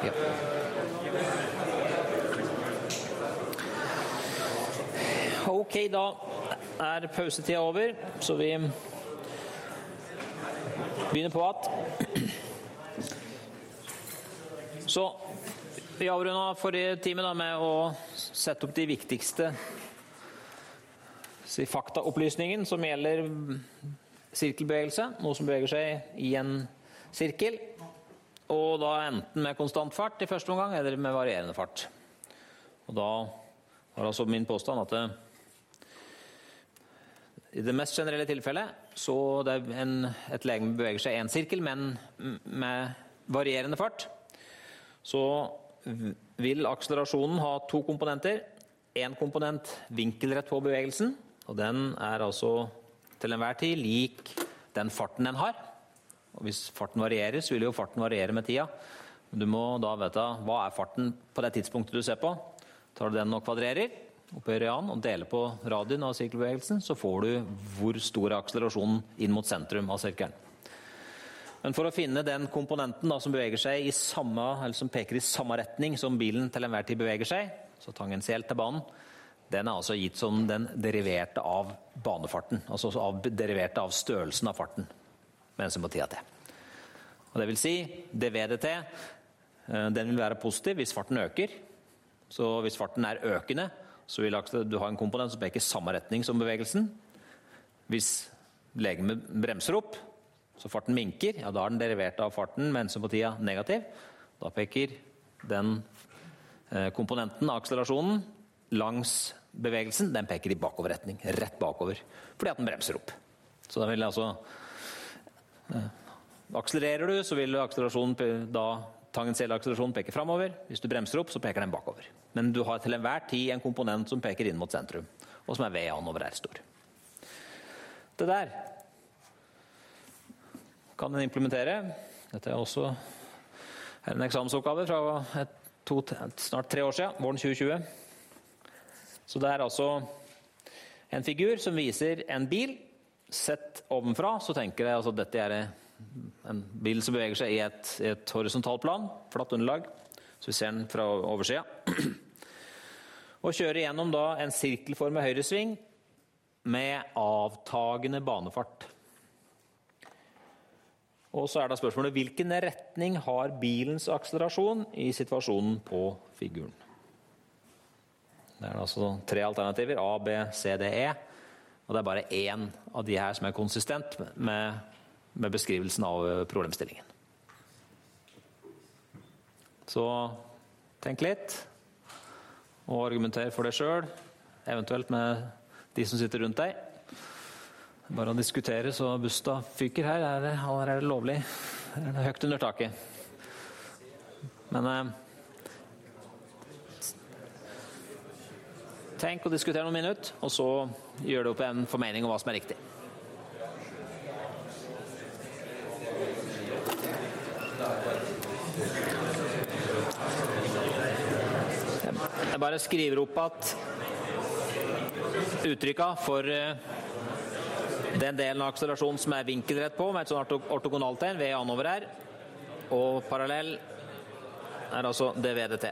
Ja. Ok, da er pausetida over, så vi begynner på at. Så vi avrundet forrige time da med å sette opp de viktigste faktaopplysningen som gjelder sirkelbevegelse, noe som beveger seg i en sirkel, og da enten med konstant fart i første omgang, eller med varierende fart. Og da var altså min påstand at i det mest generelle tilfellet, så det et legeme beveger seg i en sirkel, men med varierende fart, så vil akselerasjonen ha to komponenter. En komponent vinkelrett på bevegelsen, og den er altså til enhver tid lik den farten den har. Og hvis farten varierer, så vil jo farten variere med tida. Du må da vite hva er farten på det tidspunktet du ser på. Tar du den og kvadrerer, opphøyer an og deler på radien av sirkelbevegelsen, så får du hvor stor er akselerasjonen inn mot sentrum av sirkelen. Men for å finne den komponenten da, som beveger seg i samme, eller som peker i samme retning som bilen til enhver tid beveger seg, så tangensielt til banen, den er altså gitt som den deriverte av banefarten, altså deriverte av størrelsen av farten, med hensyn på tida til. Og det vil si, dVdt, den vil være positiv hvis farten øker. Så hvis farten er økende, så vil du ha en komponent som peker i samme retning som bevegelsen. Hvis legemet bremser opp, så farten minker, ja, da er den deriverte av farten, med hensyn på tida negativ. Da peker den komponenten av akselerasjonen langs bevegelsen, den peker i bakoverretning, rett bakover, fordi at den bremser opp. Så den vil altså, akselererer du, så vil tangensiell akselerasjon peke fremover. Hvis du bremser opp, så peker den bakover. Men du har til enhver tid en komponent som peker inn mot sentrum, og som er V1 over R stor. Det der kan den implementere. Dette er også en eksamensoppgave fra snart 3 år siden, våren 2020. Så det er altså en figur som viser en bil. Sett ovenfra, så tenker jeg altså at dette er en bil som beveger seg i et horisontalt plan, flatt underlag. Så vi ser den fra oversiden. Og kjører gjennom da en sirkelform med høyresving med avtagende banefart. Og så er da spørsmålet, hvilken retning har bilens akselerasjon i situasjonen på figuren? Det er altså 3 alternativer, A, B, C, D, E. Og det er bare én av de her som er konsistent med beskrivelsen av problemstillingen. Så tenk litt, og argumenter for deg selv, eventuelt med de som sitter rundt deg. Bare å diskutere, så busta fyker her, er det lovlig. Det er høyt under taket. Men tenk og diskutere noen minutter, og så gjør det opp en formening om hva som er riktig. Jeg bare skriver opp at uttrykka for den delen av akselerasjonen som er vinkelrett på, med et sånn ortogonaltegn, V1 over R, og parallell er altså dVdt.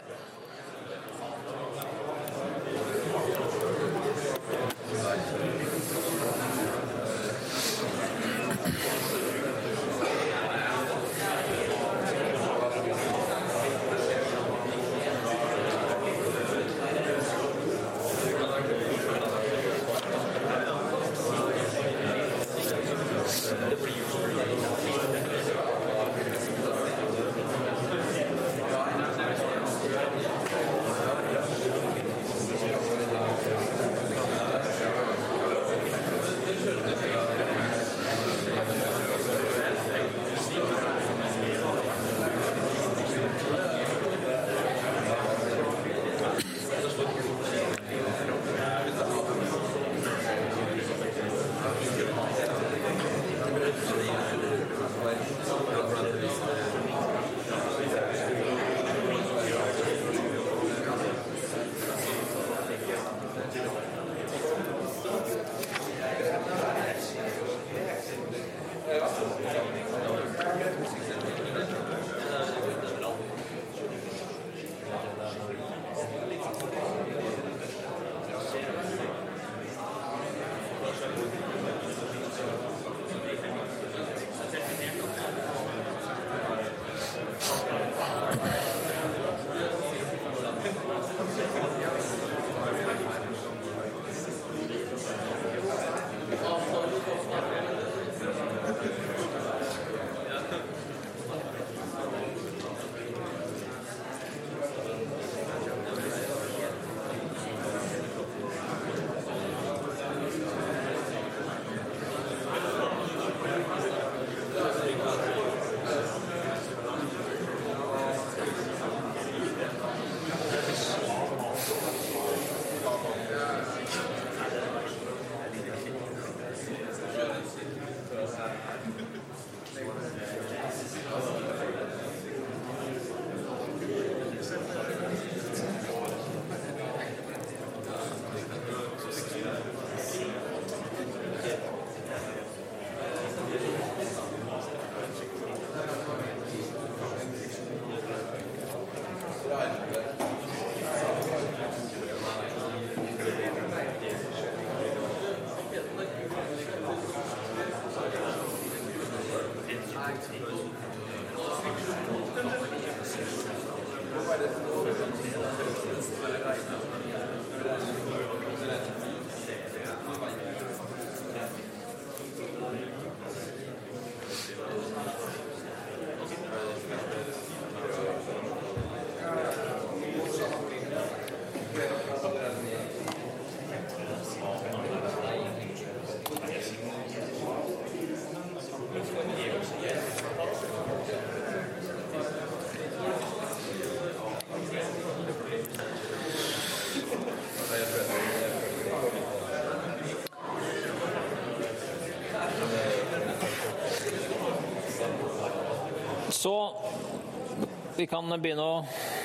Så vi kan begynne å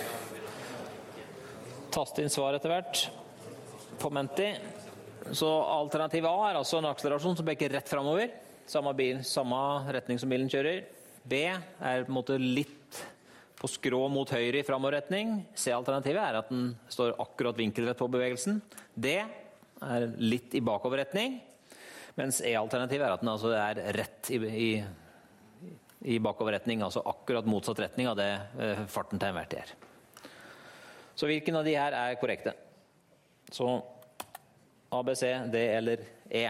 taste inn svar etter hvert på Menti. Så alternativ A er altså en akselerasjon som peker rett fremover. Samme retning som bilen kjører. B er på en måte litt på skrå mot høyre i fremoverretning. C-alternativet er at den står akkurat vinkelrett på bevegelsen. D er litt i bakoverretning. Mens E-alternativet er at den altså er rett i bakoverretning, altså akkurat motsatt retning av det farten til enhver tid er. Så hvilken av de her er korrekte? Så A, B, C, D eller E.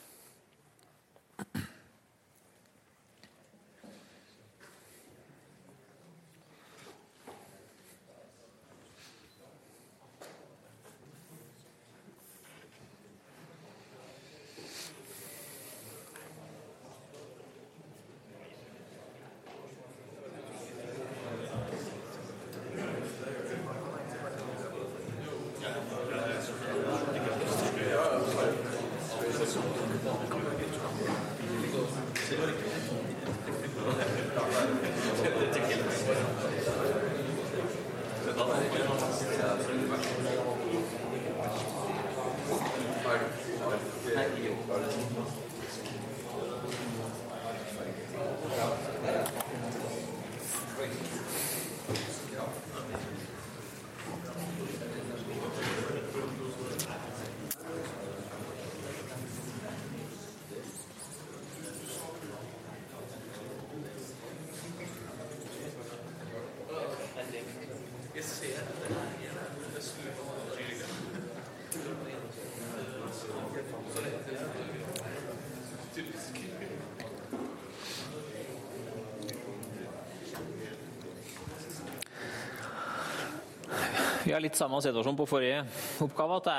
Vi har litt samme situasjon på forrige oppgave, at det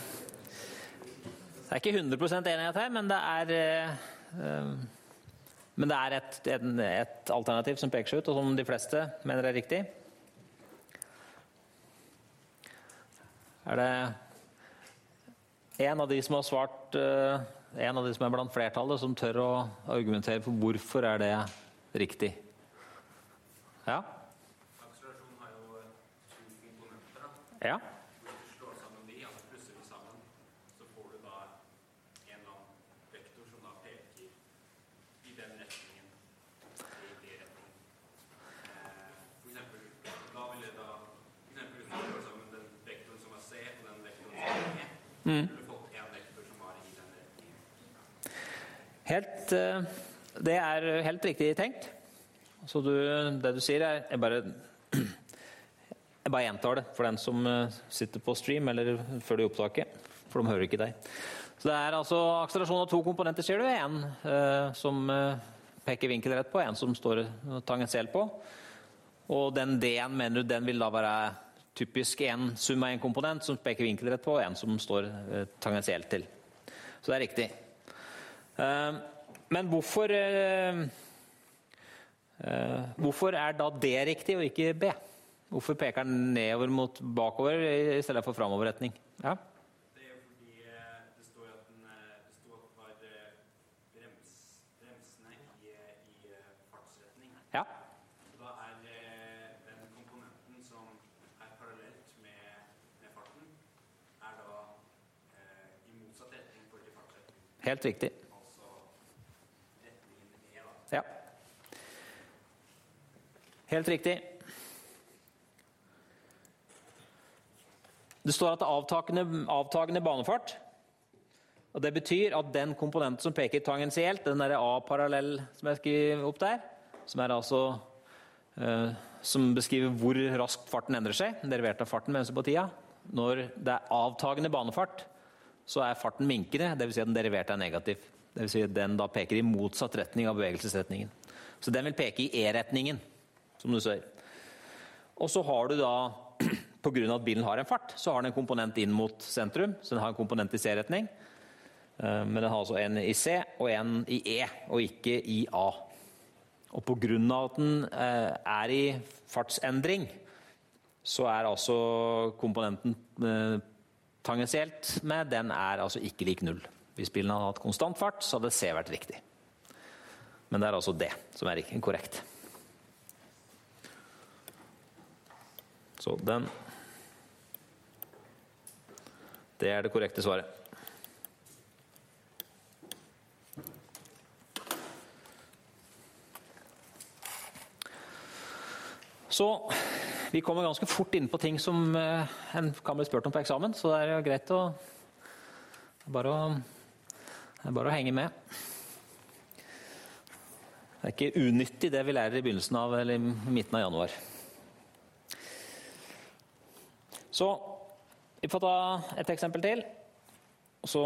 er ikke 100% enighet her, men det er et alternativ som peker seg ut, og som de fleste mener er riktig. Er det en av de som har svart, en av de som er blant flertallet, som tør å argumentere for hvorfor er det riktig? Ja? Ja. Hvis du slår sammen de, altså plusser de sammen, så får du da en eller annen vektor som da peker i den retningen, i de retningen. For eksempel, da vil det da, for eksempel hvis du slår sammen den vektoren som er C og den vektoren som er E, så vil du få en vektor som var i den retningen. Det er helt riktig tenkt. Så det du sier er, jeg bare gjentar det for den som sitter på stream eller før det opptaket, for de hører ikke deg. Så det er altså akselerasjon av to komponenter, ser du. En som peker vinkelrett på, en som står tangentielt på. Og den D-en mener du, den vil da være typisk en sum av en komponent som peker vinkelrett på, og en som står tangentielt til. Så det er riktig. Men hvorfor er da D riktig og ikke B? Hvorfor peker den nedover mot bakover i stedet for fremoverretning? Ja? Det er jo fordi det står at det var bremsene i fartsretning. Ja. Da er den komponenten som er parallelt med farten, er da i motsatt retning for til fartsretning. Helt riktig. Altså retningen E da. Ja. Helt riktig. Det står at det er avtagende banefart, og det betyr at den komponenten som peker tangentielt, den der A-parallell som jeg skriver opp der, som er altså som beskriver hvor raskt farten endrer seg, derivert av farten med venstre på tida, Når det er avtagende banefart, så er farten minkende, det vil si at den deriverte er negativ. Det vil si at den da peker i motsatt retning av bevegelsesretningen. Så den vil peke i E-retningen, som du ser. Og så har du da, på grunn av at bilen har en fart, så har den en komponent inn mot sentrum, så den har en komponent i C-retning. Men den har altså en i C og en i E, og ikke i A. Og på grunn av at den er i fartsendring, så er altså komponenten tangensielt med, den er altså ikke lik 0. Hvis bilen hadde hatt konstant fart, så hadde C vært riktig. Men det er altså D som er korrekt. Så det er det korrekte svaret. Så vi kommer ganske fort inn på ting som en kan bli spurt om på eksamen, så det er jo greit å bare å henge med. Det er ikke unyttig det vi lærer i begynnelsen av, eller i midten av januar. Så vi får ta et eksempel til. Og så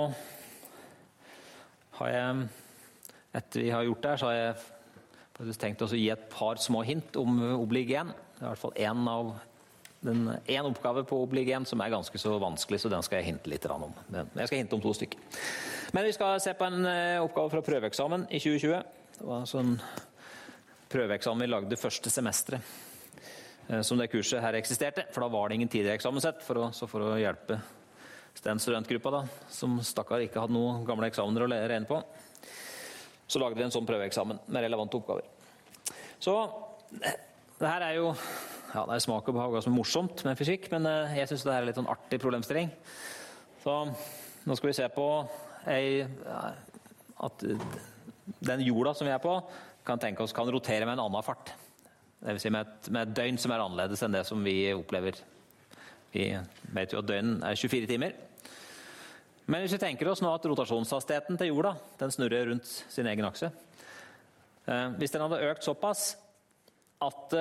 har jeg, etter vi har gjort det her, så har jeg faktisk tenkt å gi et par små hint om oblig 1. Det er i hvert fall en oppgave på oblig 1 som er ganske så vanskelig, så den skal jeg hinte litt om. Jeg skal hinte om 2 stykker. Men vi skal se på en oppgave fra prøveeksamen i 2020. Det var en sånn prøveeksamen vi lagde første semesteret som det kurset her eksisterte, for da var det ingen tidligere eksamenssett, for å hjelpe den studentgruppa da, som stakkar ikke hadde noen gamle eksamener å regne på. Så lagde vi en sånn prøveeksamen med relevante oppgaver. Så det her er jo, ja, det er smak og behag som er morsomt med fysikk, men jeg synes det her er litt sånn artig problemstilling. Så nå skal vi se på at den jorda som vi er på, kan tenke oss kan rotere med en annen fart. Det vil si med et døgn som er annerledes enn det som vi opplever. Vi vet jo at døgn er 24 timer. Men hvis vi tenker oss nå at rotasjonshastigheten til jorda, den snurrer rundt sin egen akse. Hvis den hadde økt såpass at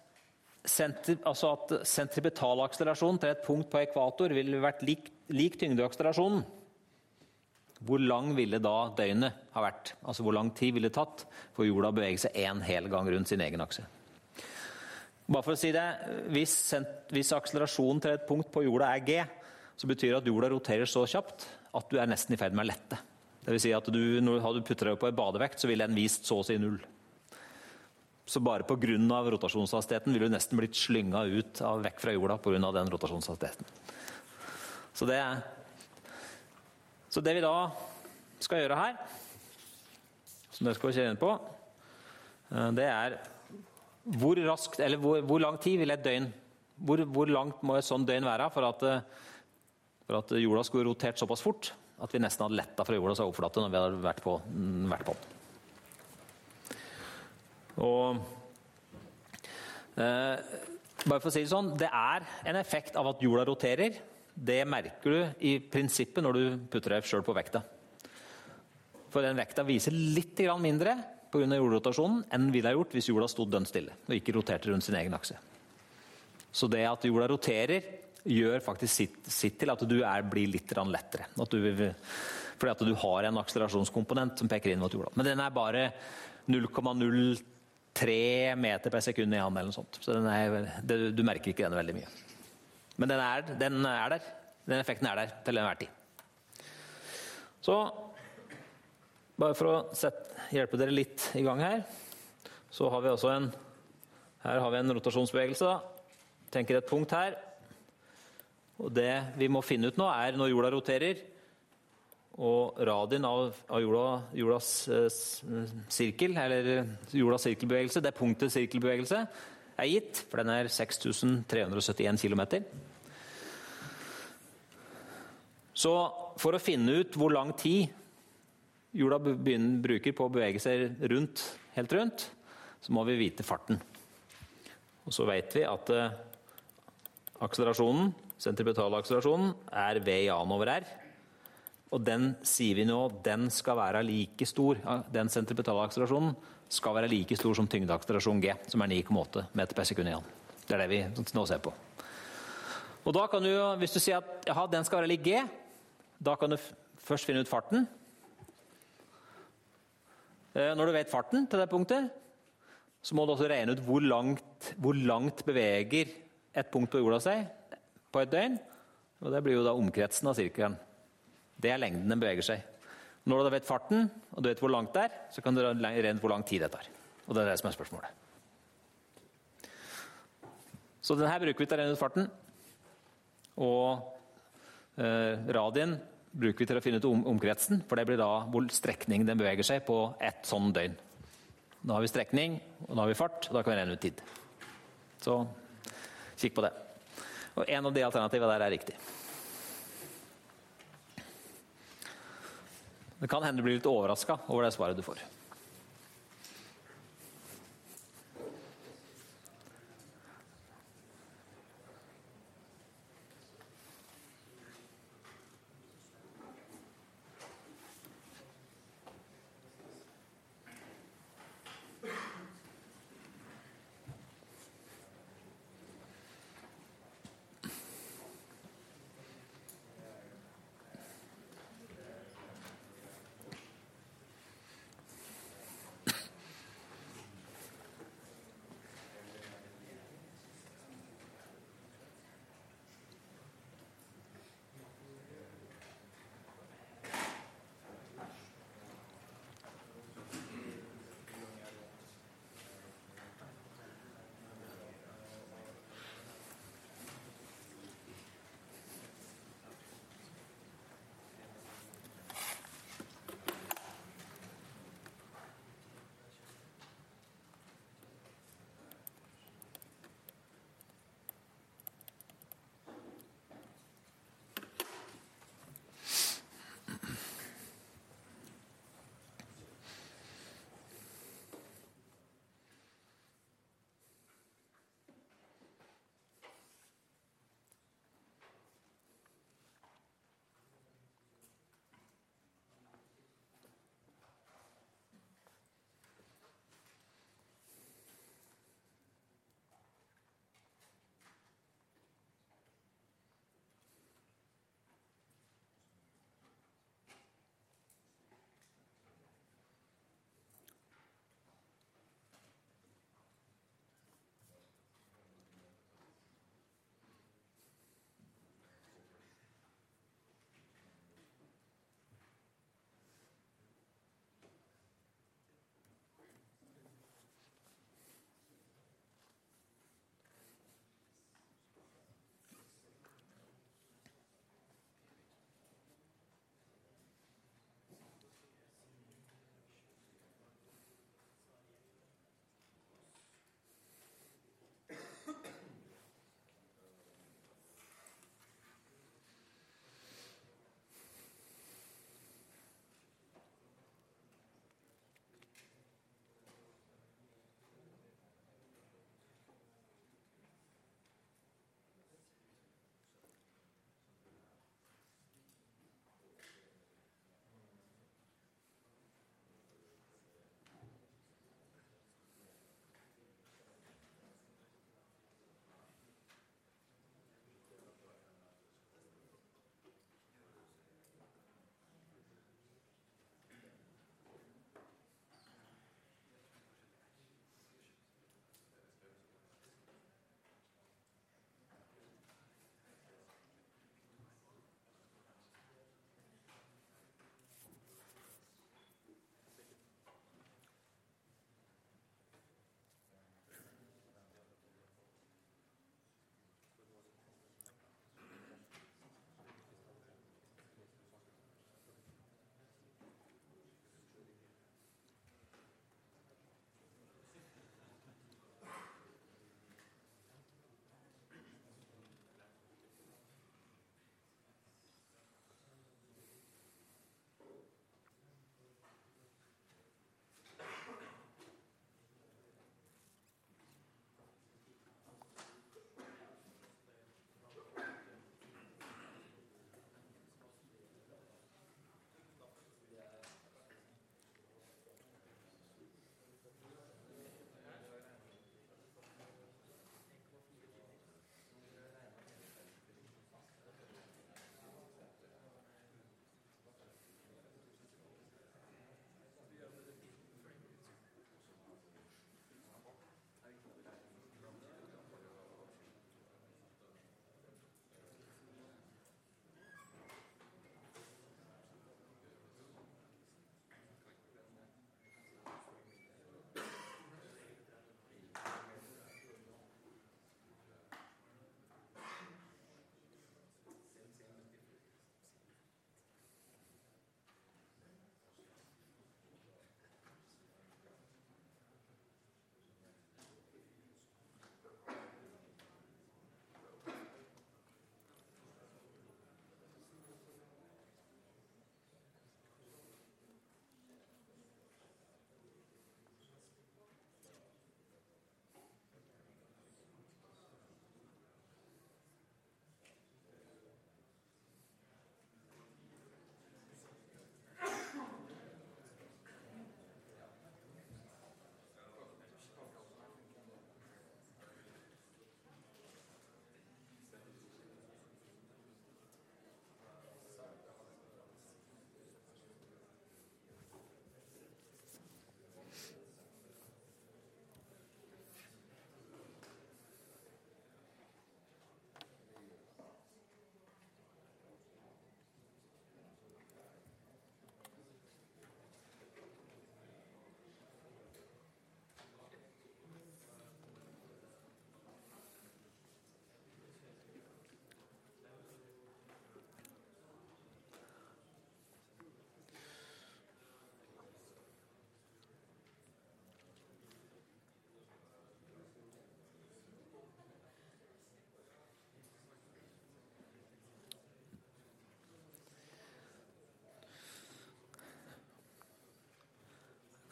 sentripetalakselerasjonen til et punkt på ekvator ville vært lik tyngdeakselerasjonen, hvor lang ville da døgnet ha vært? Altså hvor lang tid ville det tatt for jorda å bevege seg en hel gang rundt sin egen akse? Bare for å si det, hvis akselerasjonen til et punkt på jorda er G, så betyr det at jorda roterer så kjapt at du er nesten i ferd med å lette. Det vil si at når du putter deg på en badevekt, så vil den vist så å si 0. Så bare på grunn av rotasjonshastigheten vil du nesten blitt slynget ut vekk fra jorda på grunn av den rotasjonshastigheten. Så det vi da skal gjøre her, som dere skal kjenne på, det er hvor raskt, eller hvor lang tid vil et døgn, hvor langt må et sånt døgn være for at jorda skulle rotert såpass fort at vi nesten hadde lettet fra jordas overflate når vi hadde vært på den. Og bare for å si det sånn, det er en effekt av at jorda roterer. Det merker du i prinsippet når du putter deg selv på vekta. For den vekta viser litt grann mindre på grunn av jordrotasjonen enn den ville ha gjort hvis jorda stod dønn stille og ikke roterte rundt sin egen akse. Så det at jorda roterer gjør faktisk sitt til at du blir litt lettere. Fordi at du har en akselerasjonskomponent som peker inn mot jorda. Men den er bare 0,03 meter per sekund i hand eller noe sånt. Så du merker ikke den veldig mye. Men den er der. Den effekten er der til enhver tid. Så bare for å hjelpe dere litt i gang her, så har vi også her har vi en rotasjonsbevegelse da. Tenker et punkt her. Og det vi må finne ut nå når jorda roterer, og radien av jordas sirkel, eller jordas sirkelbevegelse, det punktet sirkelbevegelse gitt, for den 6371 kilometer. Så for å finne ut hvor lang tid jorda bruker på å bevege seg helt rundt, så må vi vite farten. Og så vet vi at akselerasjonen, sentripetalakselerasjonen, V i A over R. Og den sier vi nå, den skal være like stor. Den sentripetalakselerasjonen skal være like stor som tyngdeakselerasjon G, som 9,8 meter per sekund i an. Det det vi nå ser på. Og da kan du, hvis du sier at jaha, den skal være lik G, da kan du først finne ut farten. Når du vet farten til det punktet, så må du også regne ut hvor langt beveger et punkt på jorda seg på et døgn. Og det blir jo da omkretsen av sirkelen. Det er lengden den beveger seg. Når du vet farten, og du vet hvor langt det er, så kan du regne ut hvor lang tid det tar. Og det er det som er spørsmålet. Så denne bruker vi til å regne ut farten. Og radien bruker vi til å finne ut omkretsen, for det blir da hvor strekning den beveger seg på et sånn døgn. Nå har vi strekning, og nå har vi fart, og da kan vi regne ut tid. Så kikk på det. Og en av de alternativene der er riktig. Det kan hende du blir litt overrasket over det svaret du får.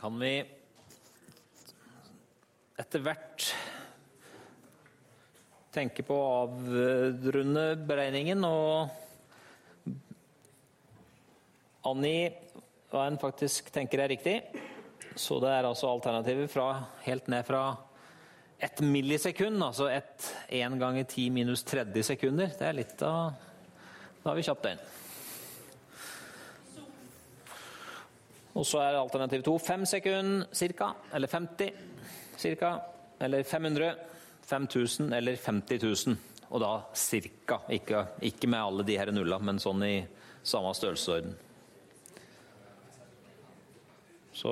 kan vi etter hvert tenke på å avrunde beregningen og angi hva en faktisk tenker er riktig. Så det er altså alternativet helt ned fra 1 millisekund, altså 1 ganger 10 minus 30 sekunder. Det er litt av... Da har vi kjapt inn. Og så er alternativ 2 5 sekunder cirka, eller 50 cirka, eller 500, 5000 eller 50 000. Og da cirka, ikke med alle de her nulla, men sånn i samme størrelsesorden. Så...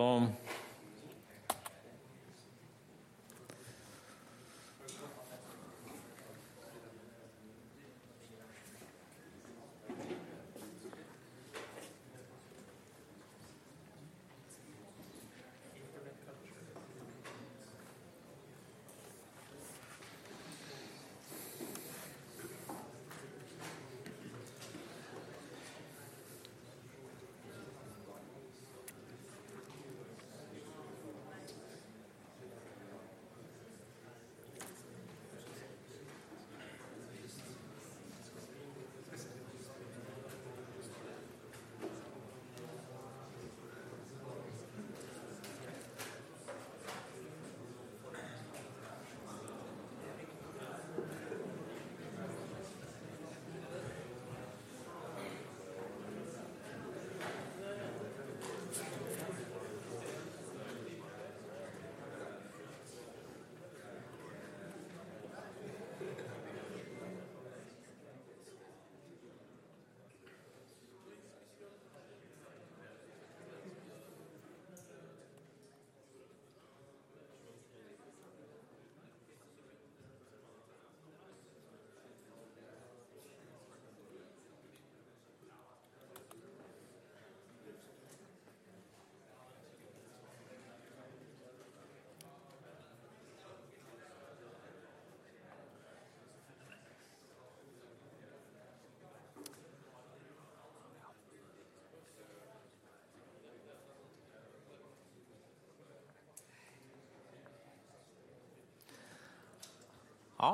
Ja.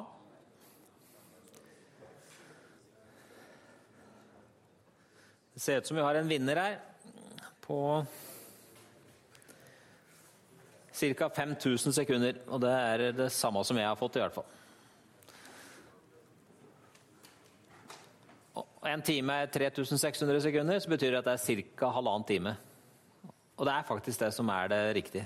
Det ser ut som vi har en vinner her på ca. 5000 sekunder, og det er det samme som jeg har fått i hvert fall. Og en time er 3600 sekunder, så betyr det at det er ca. halvannen time. Og det er faktisk det som er det riktige.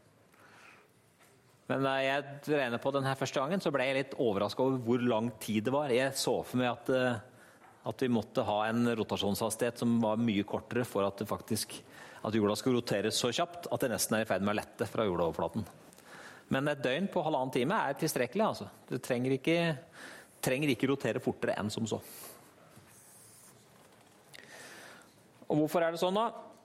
Men da jeg regnet på den her første gangen, så ble jeg litt overrasket over hvor lang tid det var. Jeg så for meg at vi måtte ha en rotasjonshastighet som var mye kortere for at at jorda skulle roteres så kjapt at det nesten er i ferd med å lette fra jordoverflaten. Men et døgn på halvannen time er tilstrekkelig, altså. Du trenger ikke rotere fortere enn som så. Og hvorfor er det sånn da?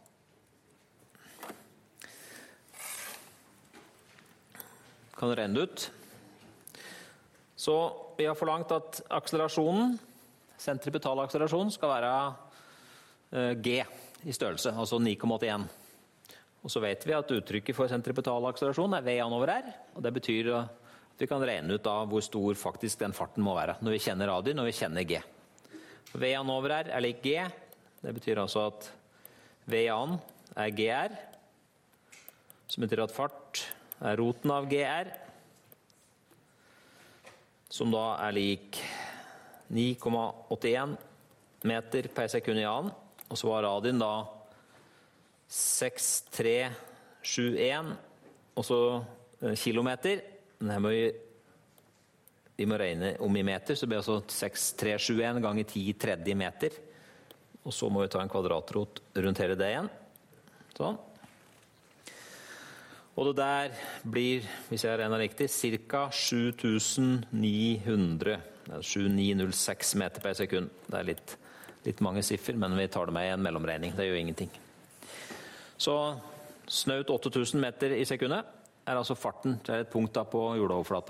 Kan du regne ut. Så vi har forlangt at akselerasjonen, sentripetalakselerasjonen, skal være G i størrelse, altså 9,81. Og så vet vi at uttrykket for sentripetalakselerasjon er V1 over R, og det betyr at vi kan regne ut av hvor stor faktisk den farten må være, når vi kjenner radien, når vi kjenner G. V1 over R er lik G, det betyr altså at V1 er GR, som betyr at fart er roten av GR, som da er lik 9,81 meter per sekund i annen, og så var radien da 6371, og så kilometer. Vi må regne om i meter, så blir det altså 6371 ganger 10 tredje meter. Og så må vi ta en kvadratrot rundt hele det igjen. Sånn. Og det der blir, hvis jeg regner riktig, ca. 7906 meter per sekund. Det er litt mange siffer, men vi tar det med i en mellomregning. Det gjør ingenting. Så snaut 8000 meter i sekundet er altså farten til et punkt da på jordoverflata.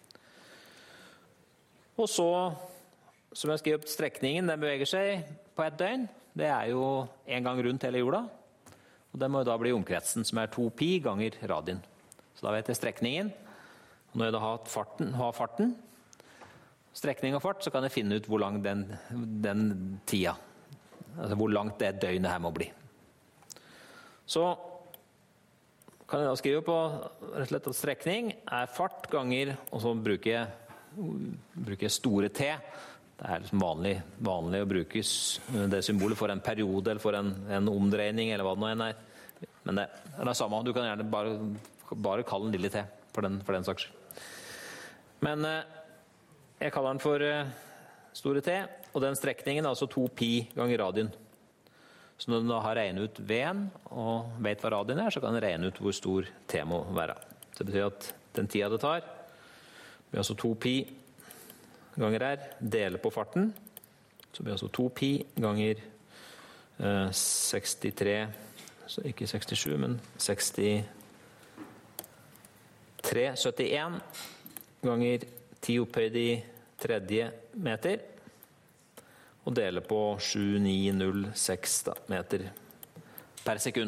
Og så, som jeg skriver opp, strekningen, den beveger seg på et døgn. Det er jo en gang rundt hele jorda. Og det må jo da bli omkretsen, som 2pi ganger radien. Så da vet jeg strekningen. Og når jeg da har farten, strekning og fart, så kan jeg finne ut hvor lang den tida, altså hvor langt det døgnet her må bli. Så kan jeg da skrive på rett og slett at strekning fart ganger, og så bruker jeg store T. Det liksom vanlig å bruke det symbolet for en periode, eller for en omdreining, eller hva det nå enn Men det det samme. Du kan gjerne bare kalle den lille T, for den saks skyld. Men jeg kaller den for store T, og den strekningen altså 2pi ganger radien. Så når du da har regnet ut V-en, og vet hva radien så kan du regne ut hvor stor T må være. Så det betyr at den tida det tar, blir altså 2pi ganger R, deler på farten, så blir altså 2pi ganger 63, så ikke 67, men 71 ganger 10 opphøyd i tredje meter, og deler på 7906 meter per sekund.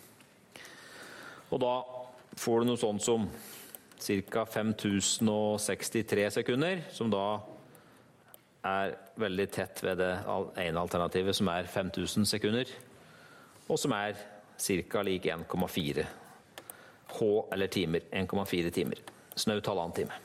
Og da får du noe sånt som ca. 5063 sekunder, som da veldig tett ved det ene alternativet, som 5000 sekunder, og som ca. lik 1,4 H eller timer, 1,4 timer. Snaut halvannen time.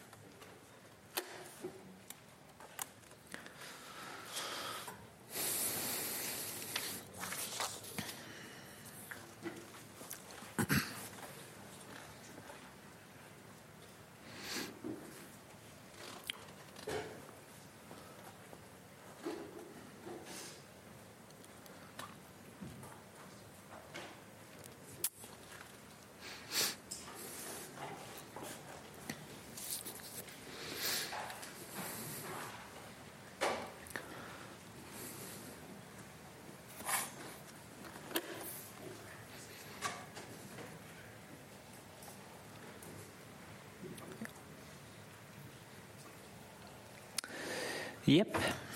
Jepp.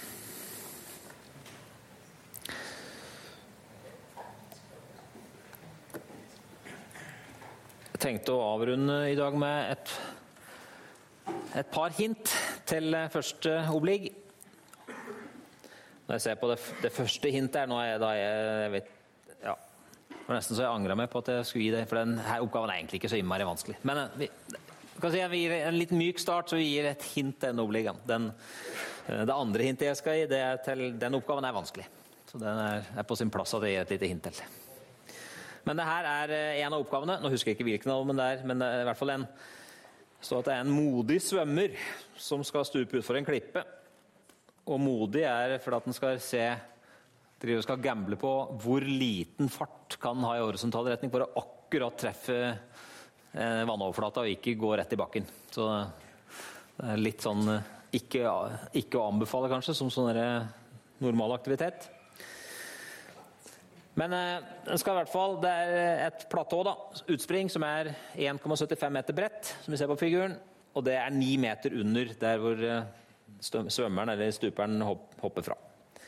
Jeg tenkte å avrunde i dag med et par hint til første oblig. Når jeg ser på det første hintet nå jeg vet, ja, det var nesten så jeg angret meg på at jeg skulle gi det, for denne oppgaven egentlig ikke så innmari vanskelig. Men vi kan si at vi gir en litt myk start, så vi gir et hint til den obligen. Det andre hintet jeg skal gi, det til den oppgaven vanskelig. Så den på sin plass at jeg gir et lite hint til. Men det her en av oppgavene. Nå husker jeg ikke hvilken av dem det men det i hvert fall så at det en modig svømmer som skal stupe ut for en klippe. Og modig fordi at den skal gamble på hvor liten fart kan den ha i horisontal retning for å akkurat treffe vannoverflata og ikke gå rett i bakken. Så det litt sånn ikke å anbefale kanskje som sånn normal aktivitet. Men den skal i hvert fall, det et platå da, utspring som 1,75 meter bredt, som vi ser på figuren, og det 9 meter under der hvor svømmeren eller stuperen hopper fra.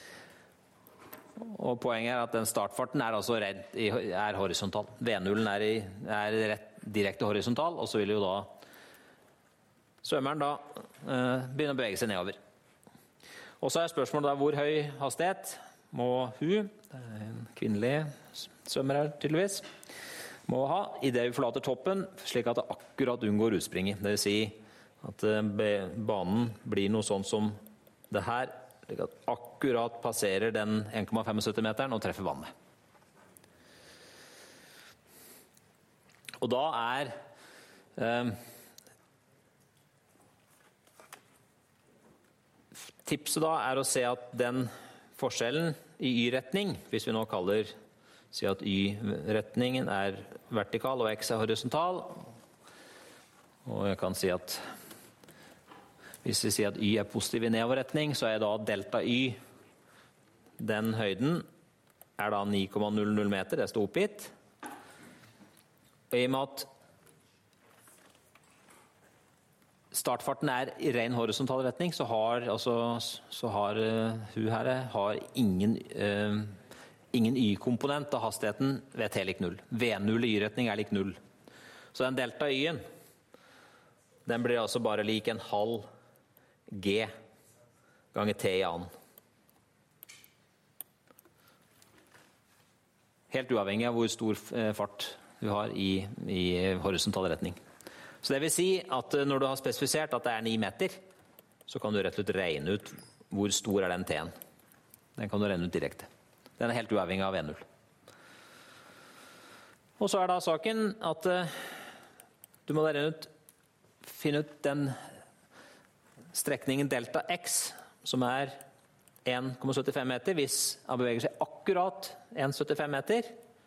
Og poenget at den startfarten altså horisontal. V0-en rett direkte horisontal, og så vil jo da svømmeren da begynne å bevege seg nedover. Og så spørsmålet da, hvor høy hastighet må hun, det en kvinnelig svømmer her tydeligvis, må ha i det hun forlater toppen, slik at det akkurat unngår utspringet. Det vil si at banen blir noe sånn som det her, slik at akkurat passerer den 1,75 meteren og treffer vannet. Og da tipset da å se at den forskjellen i y-retning, hvis vi nå sier at y-retningen vertikal og x horisontal, og jeg kan si at hvis vi sier at y positiv i nedoverretning, så da delta y, den høyden da 9,00 meter, det står oppgitt. Og i og med at startfarten i ren horisontal retning, så har hun her ingen y-komponent av hastigheten ved t lik 0. V0 i y-retning er lik 0. Så den delta y-en, den blir altså bare lik en halv g ganger t i annen. Helt uavhengig av hvor stor fart du har i horisontal retning. Så det vil si at når du har spesifisert at det er 9 meter, så kan du rett og slett regne ut hvor stor er den t-en. Den kan du regne ut direkte. Den er helt uavhengig av V0. Og så er da saken at du må finne ut den strekningen delta x, som er 1,75 meter. Hvis han beveger seg akkurat 1,75 meter,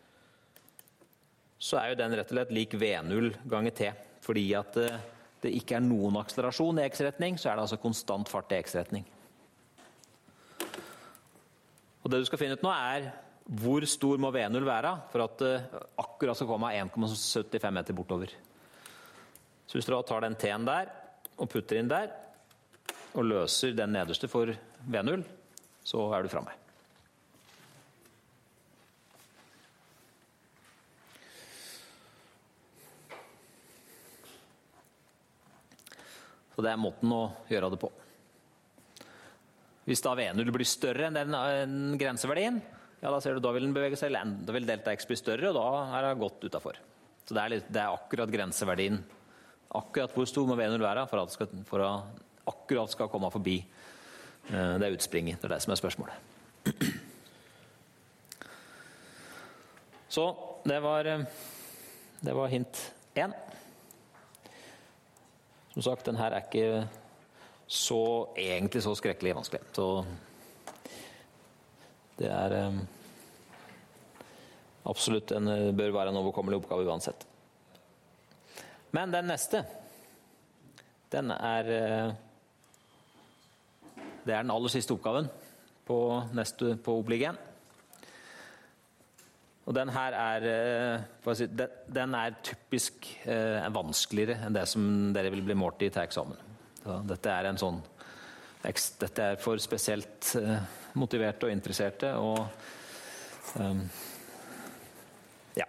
så er jo den rett og slett lik V0 ganger t. Fordi at det ikke er noen akselerasjon i x-retning, så er det altså konstant fart i x-retning. Og det du skal finne ut nå er hvor stor må V0 være for at det akkurat skal komme 1,75 meter bortover. Så hvis du da tar den t-en der og putter inn der og løser den nederste for V0, så er du fremme. Så det er måten å gjøre det på. Hvis da V0 blir større enn den grenseverdien, ja, da ser du, da vil den bevege seg, da vil delta x bli større, og da er det godt utenfor. Så det er akkurat grenseverdien. Akkurat hvor stor må V0 være for at akkurat skal komme forbi det utspringet. Det er det som er spørsmålet. Så det var hint 1. Som sagt, den her er ikke egentlig så skrekkelig vanskelig. Så det er absolutt bør være en overkommelig oppgave uansett. Men den neste, det er den aller siste oppgaven på oppliggen. Og den her den er typisk vanskeligere enn det som dere vil bli målt i til eksamen. Så dette er dette er for spesielt motiverte og interesserte, og ja.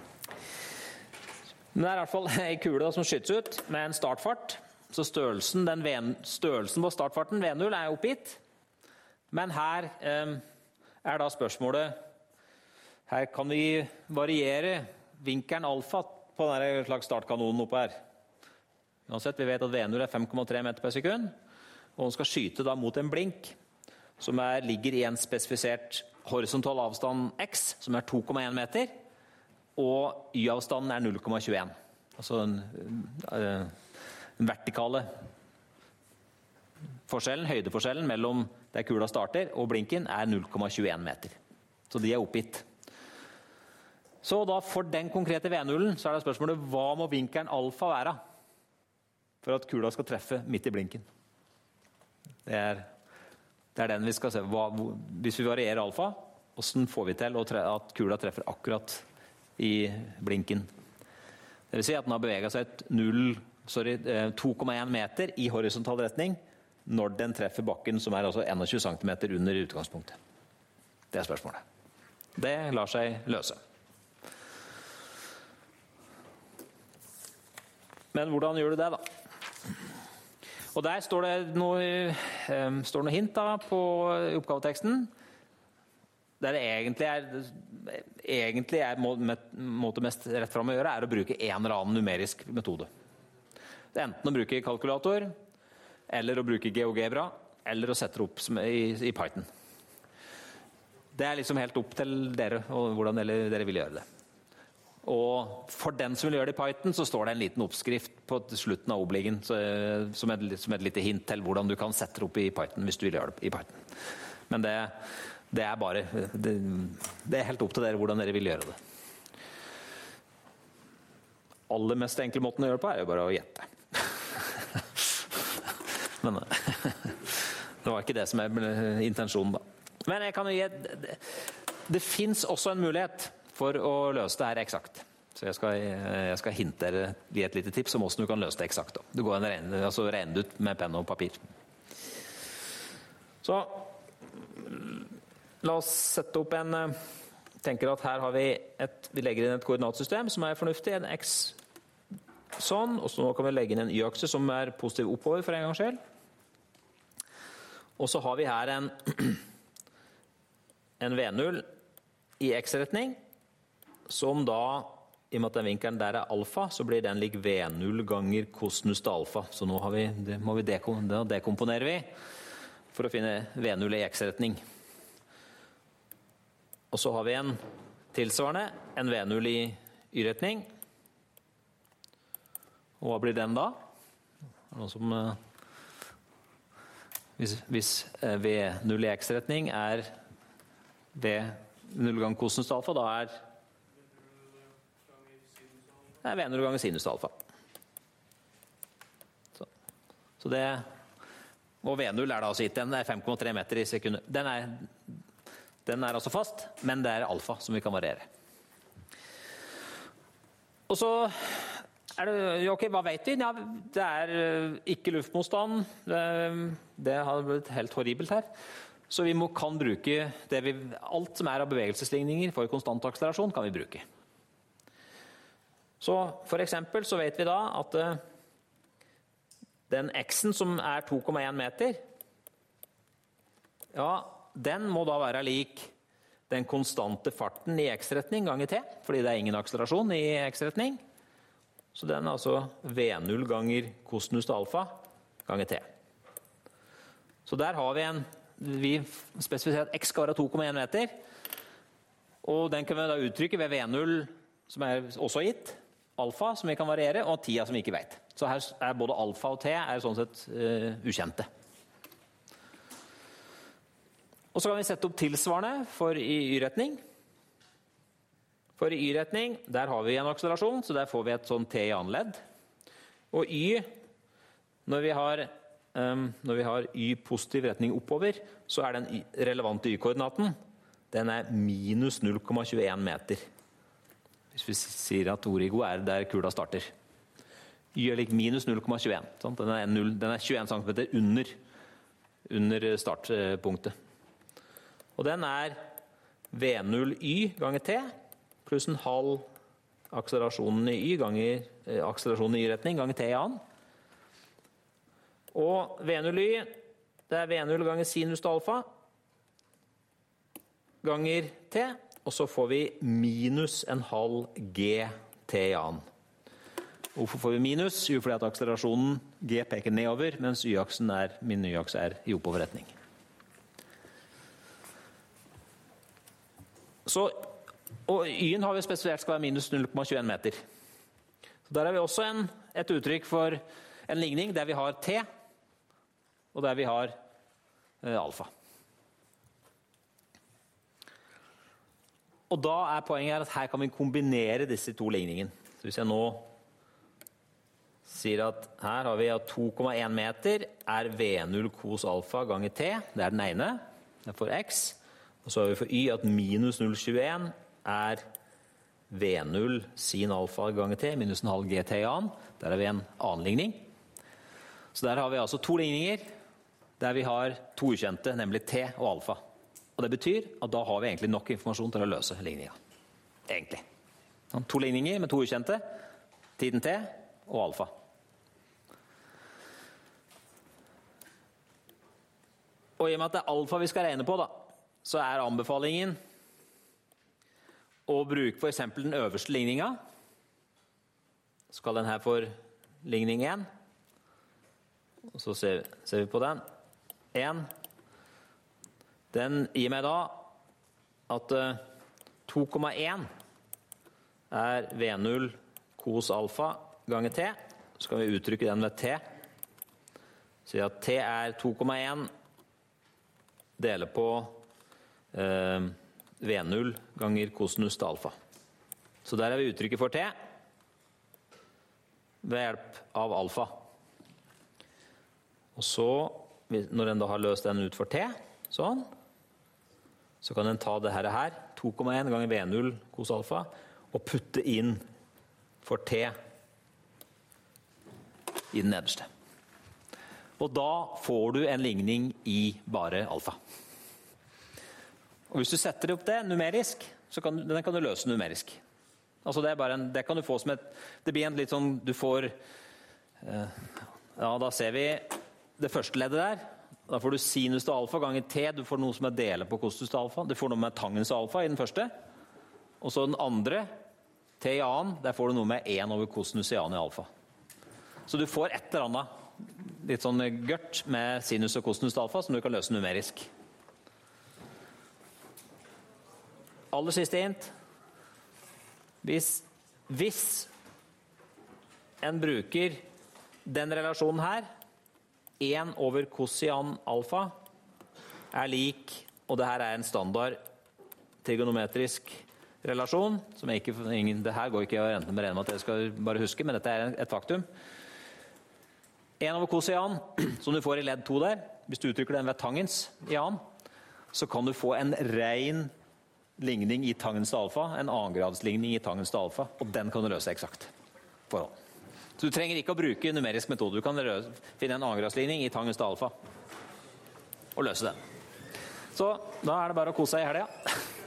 Men det er i hvert fall en kule som skytes ut med en startfart. Så størrelsen på startfarten, V0, er oppgitt. Men her er da spørsmålet, her kan vi variere vinkelen alfa på denne slags startkanonen oppe her. Uansett, vi vet at V0 er 5,3 meter per sekund, og den skal skyte da mot en blink, som ligger i en spesifisert horisontal avstand x, som er 2,1 meter, og y-avstanden er 0,21. Altså den vertikale forskjellen, høydeforskjellen mellom der kula starter og blinken er 0,21 meter. Så de er oppgitt. Så da for den konkrete V0-en så er det spørsmålet, hva må vinkelen alfa være for at kula skal treffe midt i blinken? Det er den vi skal se. Hvis vi varierer alfa, hvordan får vi til at kula treffer akkurat i blinken? Det vil si at den har beveget seg 2,1 meter i horisontal retning når den treffer bakken, som er altså 21 cm under utgangspunktet. Det er spørsmålet. Det lar seg løse. Men hvordan gjør du det da? Og der står det noe hint da på oppgaveteksten. Der det egentlig er måte mest rett frem å gjøre, er å bruke en eller annen numerisk metode. Det er enten å bruke kalkulator, eller å bruke GeoGebra, eller å sette det opp i Python. Det er liksom helt opp til dere, og hvordan dere vil gjøre det. Og for den som vil gjøre det i Python, så står det en liten oppskrift på slutten av oppliggen, som et lite hint til hvordan du kan sette det opp i Python, hvis du vil gjøre det i Python. Men det er helt opp til dere hvordan dere vil gjøre det. Aller mest enkle måten å gjøre det på er jo bare å gjette. Men det var ikke det som er intensjonen da. Men jeg kan jo det finnes også en mulighet for å løse det her eksakt. Så jeg skal hinte dere, gi et lite tips om hvordan du kan løse det eksakt. Du går regne ut med penn og papir. Så la oss sette opp en tenker at her har vi legger inn et koordinatsystem som er fornuftig, en x sånn, og så nå kan vi legge inn en y-akse som er positiv oppover for en gangs skyld. Og så har vi her en V0 i x-retning, som da, i og med at den vinkelen der er alfa, så blir den lik V0 ganger kosinus til alfa. Så nå må vi dekomponerer vi for å finne V0 i x-retning. Og så har vi en tilsvarende, en V0 i y-retning. Og hva blir den da? Noe som, hvis V0 i x-retning er V0 ganger kosinus til alfa, da er V0 ganger sinus til alfa. Så det, og V0 er da altså gitt, den er 5,3 meter i sekundet. Den er altså fast, men det er alfa som vi kan variere. Og så er det, ok, hva vet vi? Ja, det er ikke luftmotstand. Det har blitt helt horribelt her. Så vi kan bruke alt som er av bevegelsesligninger for konstant akselerasjon kan vi bruke. Så for eksempel så vet vi da at den x-en som er 2,1 meter, ja, den må da være lik den konstante farten i x-retning ganger t, fordi det er ingen akselerasjon i x-retning. Så den er altså V0 ganger kosinus til alfa ganger t. Så der har vi spesifiserer at x skal være 2,1 meter, og den kan vi da uttrykke ved V0, som er også gitt, alfa, som vi kan variere, og tida som vi ikke vet. Så her er både alfa og t er sånn sett ukjente. Og så kan vi sette opp tilsvarende for i y-retning. For i y-retning, der har vi en akselerasjon, så der får vi et sånn t i annen ledd. Og y, når vi har y positiv retning oppover, så er den relevante y-koordinaten, den er minus 0,21 meter. Hvis vi sier at origo er der kula starter. Y er lik minus 0,21. Den er 21 cm under startpunktet. Og den er V0 y ganger t, pluss en halv akselerasjonen i y ganger akselerasjonen i y-retning ganger t i annen. Og V0 y, det er V0 ganger sinus til alfa ganger t, og så får vi minus en halv g t i annen. Hvorfor får vi minus? Jo, fordi at akselerasjonen g peker nedover, mens min y-akse er i oppoverretning. Så, og y-en har vi spesifisert skal være minus 0,21 meter. Så der har vi også et uttrykk for en ligning der vi har t, og der vi har alfa. Og da er poenget at her kan vi kombinere disse to ligningene. Så hvis jeg nå sier at her har vi at 2,1 meter er V0 cos alfa ganger t, det er den ene, det er for x. Og så har vi for y at minus 0,21 er V0 sin alfa ganger t, minus en halv g t i annen. Der har vi en annen ligning. Så der har vi altså to ligninger, der vi har to ukjente, nemlig t og alfa. Og det betyr at da har vi egentlig nok informasjon til å løse ligningen. Egentlig. To ligninger med to ukjente, tiden t og alfa. Og i og med at det er alfa vi skal regne på da, så er anbefalingen å bruke for eksempel den øverste ligningen. Så kall den her for ligning 1. Og så ser vi på den. 1. Den gir meg da at 2,1 er V0 cos alfa ganger t. Så kan vi uttrykke den med t. Så at t er 2,1 deler på V0 ganger kosinus til alfa. Så der er vi uttrykket for t ved hjelp av alfa. Og så, når den da har løst den ut for t, sånn, så kan den ta det her, 2,1 ganger V0 cos alfa, og putte inn for t i den nederste. Og da får du en ligning i bare alfa. Og hvis du setter opp det numerisk, så den kan du løse numerisk. Altså det kan du få som det blir en litt sånn, du får, da ser vi det første leddet der. Da får du sinus til alfa ganger t, du får noe som deler på kosinus til alfa. Du får noe med tangens til alfa i den første. Og så den andre, t i annen, der får du noe med 1 over kosinus i annen i alfa. Så du får et eller annet, litt sånn gørt med sinus og kosinus til alfa, som du kan løse numerisk. Aller siste hint. Hvis en bruker den relasjonen her, 1 over cosian alfa er lik, og det her er en standard trigonometrisk relasjon, som det her går ikke å rente med regn med at jeg skal bare huske, men dette er et faktum. 1 over cosian, som du får i ledd 2 der, hvis du uttrykker den ved tangens i annen, så kan du få en ren ligning i tangens til alfa, en annengradsligning i tangens til alfa, og den kan du løse eksakt forhold. Så du trenger ikke å bruke numerisk metode. Du kan finne en annengradsligning i tangens til alfa og løse den. Så da er det bare å kose seg i helga.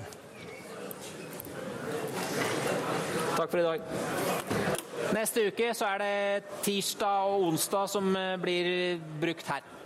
Takk for i dag. Neste uke så er det tirsdag og onsdag som blir brukt her.